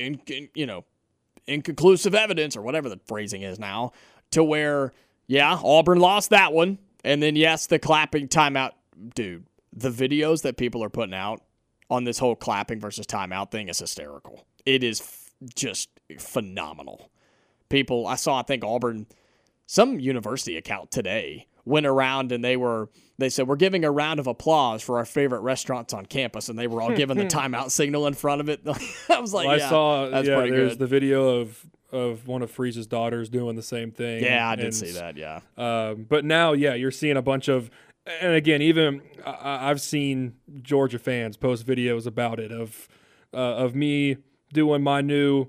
[SPEAKER 3] inconclusive evidence, or whatever the phrasing is now, to where, yeah, Auburn lost that one. And then, yes, the clapping timeout. Dude, the videos that people are putting out on this whole clapping versus timeout thing is hysterical. It is just phenomenal. People, I think Auburn, some university account today, went around and they said, we're giving a round of applause for our favorite restaurants on campus, and they were all giving the timeout signal in front of it. I was like,
[SPEAKER 4] I saw,
[SPEAKER 3] that's pretty
[SPEAKER 4] there's
[SPEAKER 3] good.
[SPEAKER 4] the video of one of Freeze's daughters doing the same thing.
[SPEAKER 3] Yeah, I did see that, yeah.
[SPEAKER 4] But now, you're seeing a bunch of, and again, even I've seen Georgia fans post videos about it of me doing my new,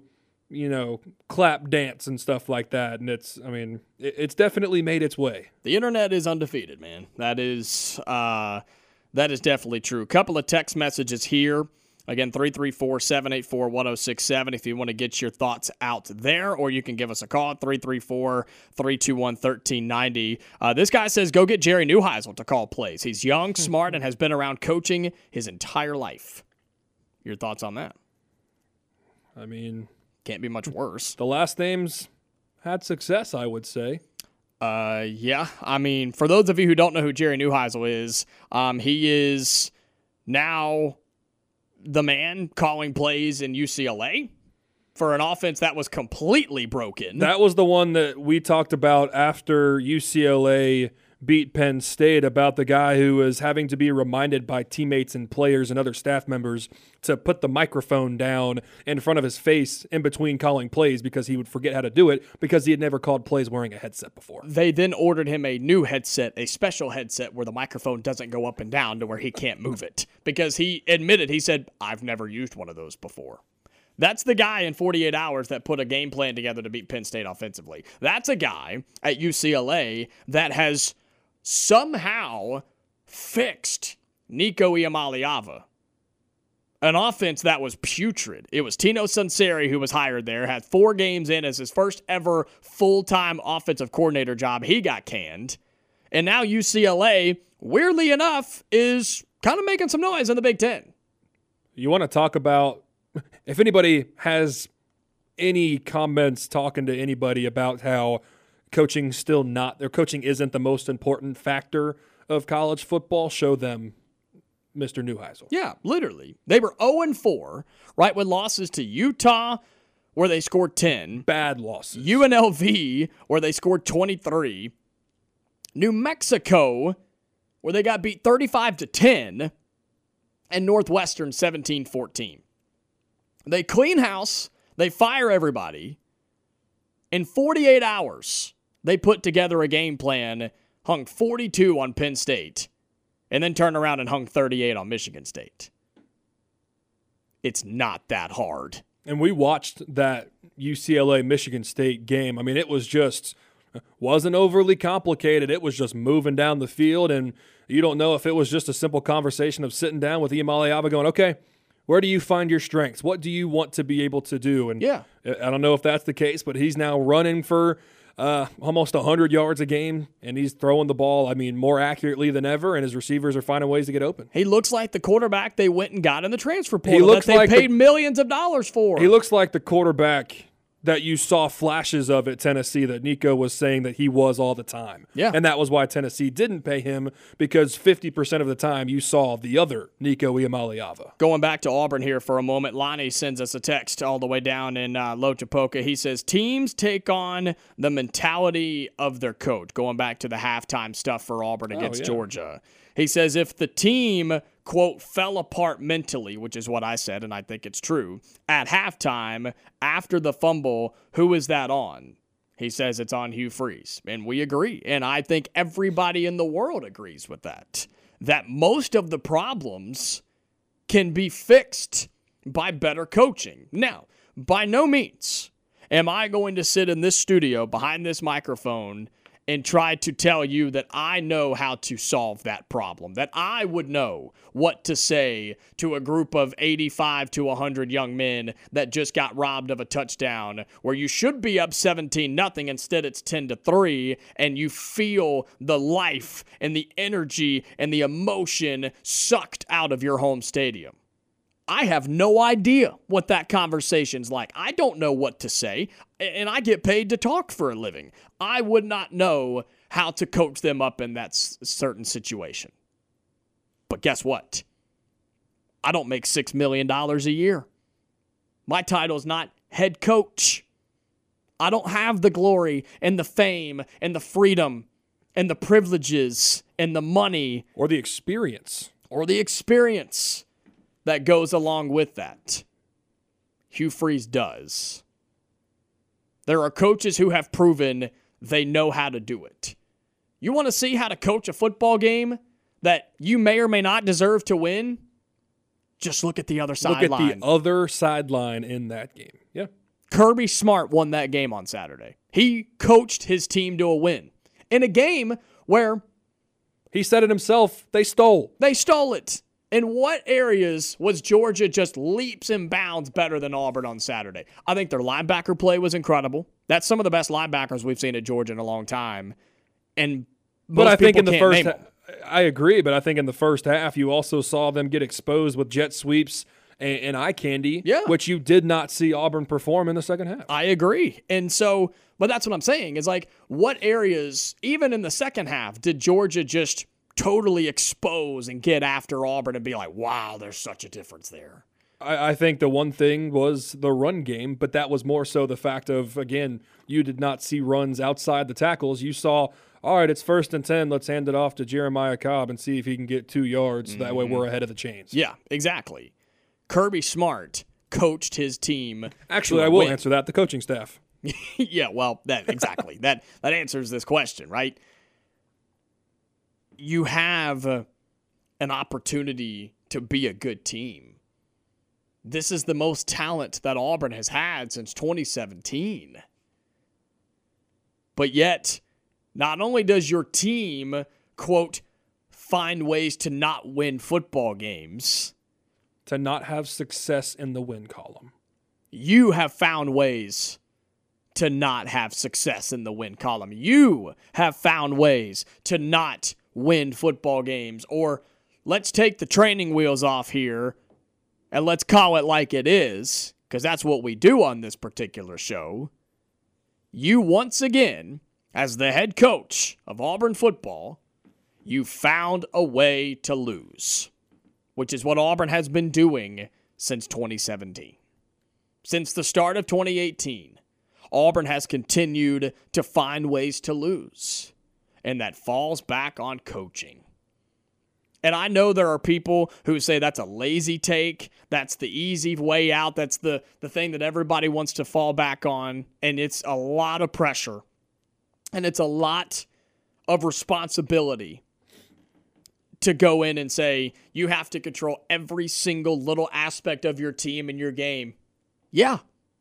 [SPEAKER 4] clap dance and stuff like that. And it's definitely made its way.
[SPEAKER 3] The internet is undefeated, man. That is definitely true. A couple of text messages here. Again, 334-784-1067 if you want to get your thoughts out there, or you can give us a call at 334-321-1390. This guy says, go get Jerry Neuheisel to call plays. He's young, smart, and has been around coaching his entire life. Your thoughts on that?
[SPEAKER 4] I mean,
[SPEAKER 3] can't be much worse.
[SPEAKER 4] The last names had success, I would say.
[SPEAKER 3] Yeah. I mean, for those of you who don't know who Jerry Neuheisel is, he is now the man calling plays in UCLA for an offense that was completely broken.
[SPEAKER 4] That was the one that we talked about after UCLA beat Penn State, about the guy who was having to be reminded by teammates and players and other staff members to put the microphone down in front of his face in between calling plays because he would forget how to do it because he had never called plays wearing a headset before.
[SPEAKER 3] They then ordered him a new headset, a special headset where the microphone doesn't go up and down to where he can't move it, because he admitted, he said, I've never used one of those before. That's the guy in 48 hours that put a game plan together to beat Penn State offensively. That's a guy at UCLA that has somehow fixed Nico Iamaleava, an offense that was putrid. It was Tino Sunseri who was hired there, had 4 games in as his first ever full-time offensive coordinator job. He got canned. And now UCLA, weirdly enough, is kind of making some noise in the Big Ten.
[SPEAKER 4] You want to talk about, if anybody has any comments talking to anybody about how coaching isn't the most important factor of college football, show them Mr. Neuheisel.
[SPEAKER 3] Yeah, literally. They were 0-4, right, with losses to Utah, where they scored 10.
[SPEAKER 4] Bad losses.
[SPEAKER 3] UNLV, where they scored 23. New Mexico, where they got beat 35-10. And Northwestern, 17-14. They clean house. They fire everybody. In 48 hours, they put together a game plan, hung 42 on Penn State, and then turned around and hung 38 on Michigan State. It's not that hard.
[SPEAKER 4] And we watched that UCLA-Michigan State game. I mean, it wasn't overly complicated. It was just moving down the field, and you don't know if it was just a simple conversation of sitting down with Iamaleava going, okay, where do you find your strengths? What do you want to be able to do? And
[SPEAKER 3] yeah,
[SPEAKER 4] I don't know if that's the case, but he's now running for almost 100 yards a game, and he's throwing the ball, I mean, more accurately than ever, and his receivers are finding ways to get open.
[SPEAKER 3] He looks like the quarterback they went and got in the transfer portal that they paid millions of dollars for.
[SPEAKER 4] He looks like the quarterback that you saw flashes of at Tennessee that Nico was saying that he was all the time.
[SPEAKER 3] Yeah.
[SPEAKER 4] And that was why Tennessee didn't pay him, because 50% of the time you saw the other Nico Iamaleava.
[SPEAKER 3] Going back to Auburn here for a moment, Lonnie sends us a text all the way down in Lochapoka. He says, teams take on the mentality of their coach, going back to the halftime stuff for Auburn against Georgia. He says if the team, quote, fell apart mentally, which is what I said, and I think it's true, at halftime, after the fumble, who is that on? He says it's on Hugh Freeze. And we agree. And I think everybody in the world agrees with that. That most of the problems can be fixed by better coaching. Now, by no means am I going to sit in this studio behind this microphone and try to tell you that I know how to solve that problem, that I would know what to say to a group of 85 to 100 young men that just got robbed of a touchdown, where you should be up 17-0, instead it's 10-3, and you feel the life and the energy and the emotion sucked out of your home stadium. I have no idea what that conversation's like. I don't know what to say, and I get paid to talk for a living. I would not know how to coach them up in that certain situation. But guess what? I don't make $6 million a year. My title's not head coach. I don't have the glory and the fame and the freedom and the privileges and the money.
[SPEAKER 4] Or the experience.
[SPEAKER 3] That goes along with that. Hugh Freeze does. There are coaches who have proven they know how to do it. You want to see how to coach a football game that you may or may not deserve to win? Just look at the other sideline.
[SPEAKER 4] Look at the other sideline in that game. Yeah.
[SPEAKER 3] Kirby Smart won that game on Saturday. He coached his team to a win in a game where
[SPEAKER 4] he said it himself, they stole.
[SPEAKER 3] They stole it. In what areas was Georgia just leaps and bounds better than Auburn on Saturday? I think their linebacker play was incredible. That's some of the best linebackers we've seen at Georgia in a long time. And
[SPEAKER 4] but I think in the first I agree, but I think in the first half you also saw them get exposed with jet sweeps and eye candy, which you did not see Auburn perform in the second half.
[SPEAKER 3] I agree. And so, but that's what I'm saying is like, what areas, even in the second half, did Georgia just totally expose and get after Auburn and be like, wow, there's such a difference there?
[SPEAKER 4] I think the one thing was the run game, but that was more so the fact of, again, you did not see runs outside the tackles. You saw, all right, it's 1st and 10. Let's hand it off to Jeremiah Cobb and see if he can get 2 yards. That way we're ahead of the chains.
[SPEAKER 3] Yeah, exactly. Kirby Smart coached his team.
[SPEAKER 4] Actually, I will answer that. The coaching staff.
[SPEAKER 3] Yeah, well, exactly. that answers this question, right? You have an opportunity to be a good team. This is the most talent that Auburn has had since 2017. But yet, not only does your team, quote, find ways to not win football games,
[SPEAKER 4] to not have success in the win column,
[SPEAKER 3] you have found ways to not have success in the win column. You have found ways to not win football games. Or let's take the training wheels off here and let's call it like it is, because that's what we do on this particular show. You once again, as the head coach of Auburn football, you found a way to lose, which is what Auburn has been doing since 2017. Since the start of 2018, Auburn has continued to find ways to lose, and that falls back on coaching. And I know there are people who say that's a lazy take, that's the easy way out, that's the thing that everybody wants to fall back on, and it's a lot of pressure, and it's a lot of responsibility to go in and say, you have to control every single little aspect of your team and your game. Yeah.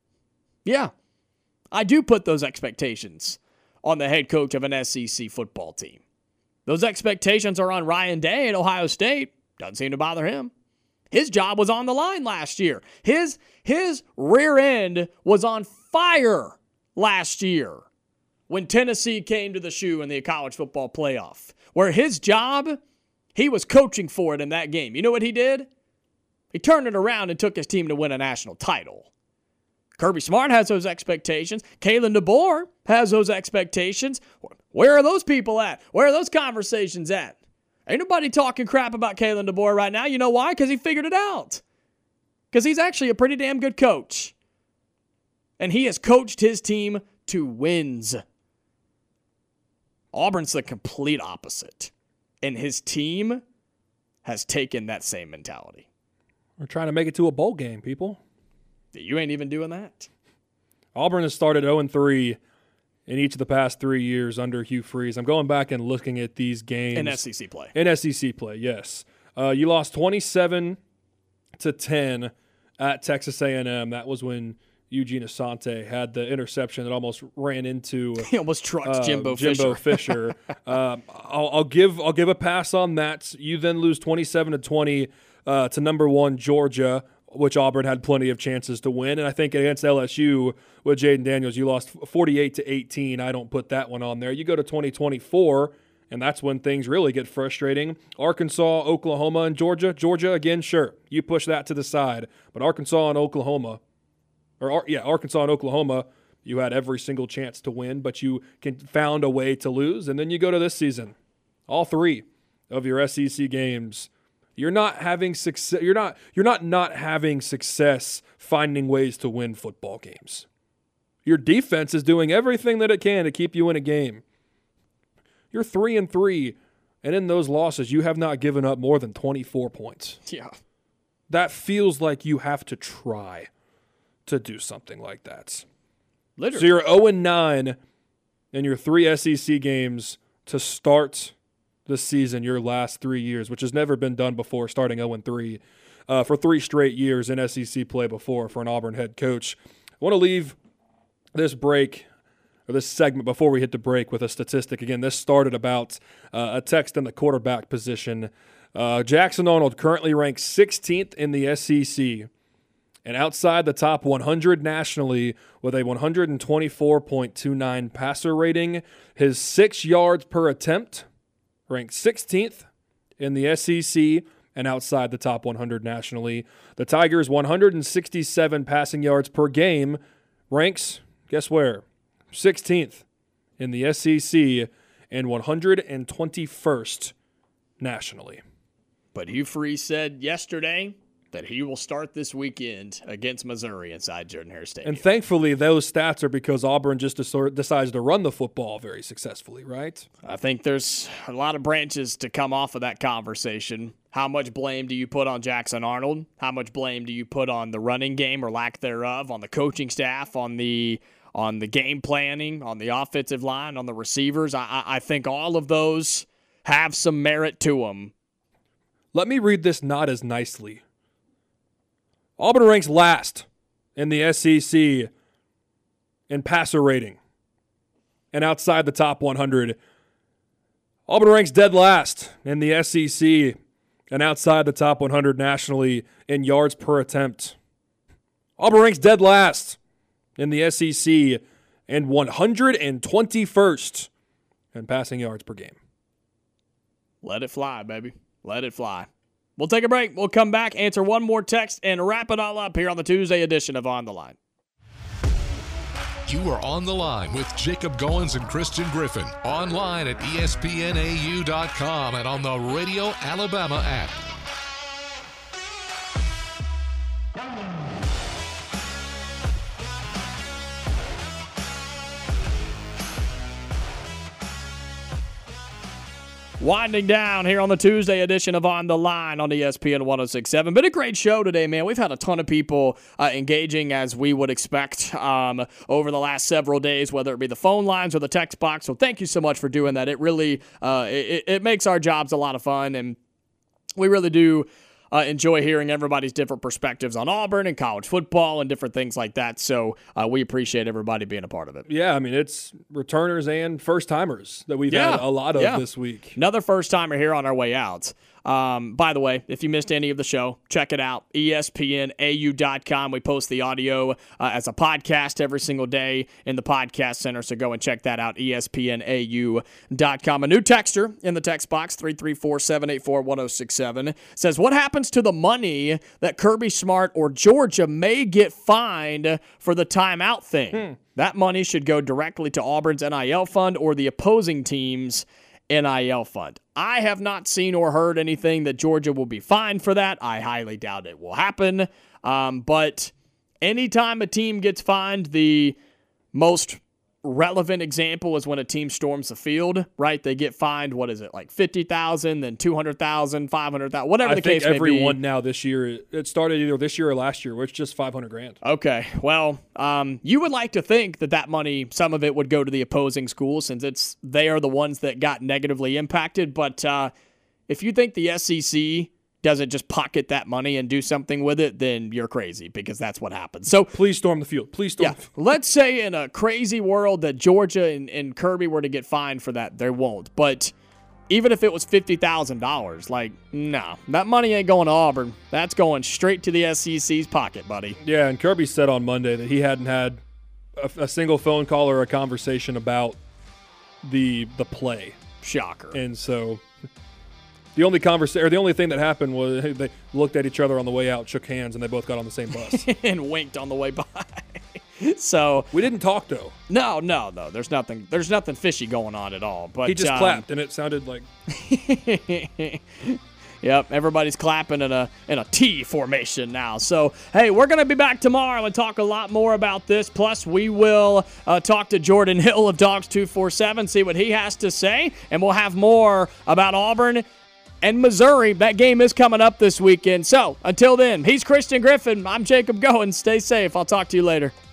[SPEAKER 3] I do put those expectations on the head coach of an SEC football team. Those expectations are on Ryan Day at Ohio State. Doesn't seem to bother him. His job was on the line last year. His rear end was on fire last year when Tennessee came to the shoe in the college football playoff, where his job, he was coaching for it in that game. You know what he did? He turned it around and took his team to win a national title. Kirby Smart has those expectations. Kalen DeBoer has those expectations. Where are those people at? Where are those conversations at? Ain't nobody talking crap about Kalen DeBoer right now. You know why? Because he figured it out. Because he's actually a pretty damn good coach. And he has coached his team to wins. Auburn's the complete opposite. And his team has taken that same mentality.
[SPEAKER 4] We're trying to make it to a bowl game, people.
[SPEAKER 3] You ain't even doing that.
[SPEAKER 4] Auburn has started 0-3 in each of the past 3 years under Hugh Freeze. I'm going back and looking at these games.
[SPEAKER 3] In SEC play.
[SPEAKER 4] In SEC play, yes. You lost 27-10 at Texas A&M. That was when Eugene Asante had the interception that almost ran into.
[SPEAKER 3] He almost trucked Jimbo Fisher.
[SPEAKER 4] I'll give a pass on that. You then lose 27-20 to number 1 Georgia, which Auburn had plenty of chances to win. And I think against LSU with Jaden Daniels, you lost 48-18. I don't put that one on there. You go to 2024, and that's when things really get frustrating. Arkansas, Oklahoma, and Georgia. Georgia, again, sure, you push that to the side. But Arkansas and Oklahoma, you had every single chance to win, but you found a way to lose. And then you go to this season, all 3 of your SEC games, you're not having success. You're not having success finding ways to win football games. Your defense is doing everything that it can to keep you in a game. You're 3-3, and in those losses, you have not given up more than 24 points.
[SPEAKER 3] Yeah,
[SPEAKER 4] that feels like you have to try to do something like that.
[SPEAKER 3] Literally.
[SPEAKER 4] So you're 0-9 in your 3 SEC games to start the season, your last 3 years, which has never been done before, starting 0-3 for 3 straight years in SEC play before for an Auburn head coach. I want to leave this segment before we hit the break with a statistic. Again, this started about a text in the quarterback position Jackson Arnold currently ranks 16th in the SEC and outside the top 100 nationally with a 124.29 passer rating. His 6 yards per attempt ranked 16th in the SEC and outside the top 100 nationally. The Tigers' 167 passing yards per game ranks, guess where? 16th in the SEC and 121st nationally.
[SPEAKER 3] But Hugh Freeze said yesterday that he will start this weekend against Missouri inside Jordan-Hare Stadium.
[SPEAKER 4] And thankfully, those stats are because Auburn just decides to run the football very successfully, right?
[SPEAKER 3] I think there's a lot of branches to come off of that conversation. How much blame do you put on Jackson Arnold? How much blame do you put on the running game or lack thereof, on the coaching staff, on the game planning, on the offensive line, on the receivers? I think all of those have some merit to them.
[SPEAKER 4] Let me read this not as nicely. Auburn ranks last in the SEC in passer rating and outside the top 100. Auburn ranks dead last in the SEC and outside the top 100 nationally in yards per attempt. Auburn ranks dead last in the SEC and 121st in passing yards per game.
[SPEAKER 3] Let it fly, baby. Let it fly. We'll take a break. We'll come back, answer one more text, and wrap it all up here on the Tuesday edition of On the Line.
[SPEAKER 2] You are On the Line with Jacob Goins and Christian Griffin. Online at ESPNAU.com and on the Radio Alabama app.
[SPEAKER 3] Winding down here on the Tuesday edition of On the Line on ESPN 106.7. Been a great show today, man. We've had a ton of people engaging as we would expect over the last several days, whether it be the phone lines or the text box. So thank you so much for doing that. It really it makes our jobs a lot of fun, and we really do enjoy hearing everybody's different perspectives on Auburn and college football and different things like that. So we appreciate everybody being a part of it.
[SPEAKER 4] Yeah, I mean, it's returners and first-timers that we've had a lot of this week.
[SPEAKER 3] Another first-timer here on our way out. By the way, if you missed any of the show, check it out, ESPNAU.com. We post the audio as a podcast every single day in the podcast center, so go and check that out, ESPNAU.com. A new texter in the text box, 334-784-1067, says, what happens to the money that Kirby Smart or Georgia may get fined for the timeout thing? That money should go directly to Auburn's NIL fund or the opposing team's NIL fund. I have not seen or heard anything that Georgia will be fined for that. I highly doubt it will happen. But anytime a team gets fined, the most relevant example is when a team storms the field, right? They get fined, what is it, like $50,000, then $200,000, $500,000, whatever the case may be.
[SPEAKER 4] I think everyone now this year, it started either this year or last year, where it's just $500,000.
[SPEAKER 3] Okay, well, you would like to think that money, some of it would go to the opposing school since they are the ones that got negatively impacted. But if you think the SEC doesn't just pocket that money and do something with it, then you're crazy, because that's what happens. So
[SPEAKER 4] please storm the field. Please storm the field.
[SPEAKER 3] Let's say in a crazy world that Georgia and Kirby were to get fined for that. They won't. But even if it was $50,000, no, that money ain't going to Auburn. That's going straight to the SEC's pocket, buddy.
[SPEAKER 4] Yeah, and Kirby said on Monday that he hadn't had a single phone call or a conversation about the play.
[SPEAKER 3] Shocker.
[SPEAKER 4] And so the only thing that happened was they looked at each other on the way out, shook hands, and they both got on the same bus.
[SPEAKER 3] And winked on the way by. So
[SPEAKER 4] we didn't talk, though.
[SPEAKER 3] No. There's nothing fishy going on at all. But
[SPEAKER 4] he just clapped, and it sounded like
[SPEAKER 3] Yep, everybody's clapping in a T formation now. So, hey, we're going to be back tomorrow and talk a lot more about this. Plus, we will talk to Jordan Hill of Dogs 247, see what he has to say, and we'll have more about Auburn and Missouri. That game is coming up this weekend. So, until then, he's Christian Griffin. I'm Jacob Goins. Stay safe. I'll talk to you later.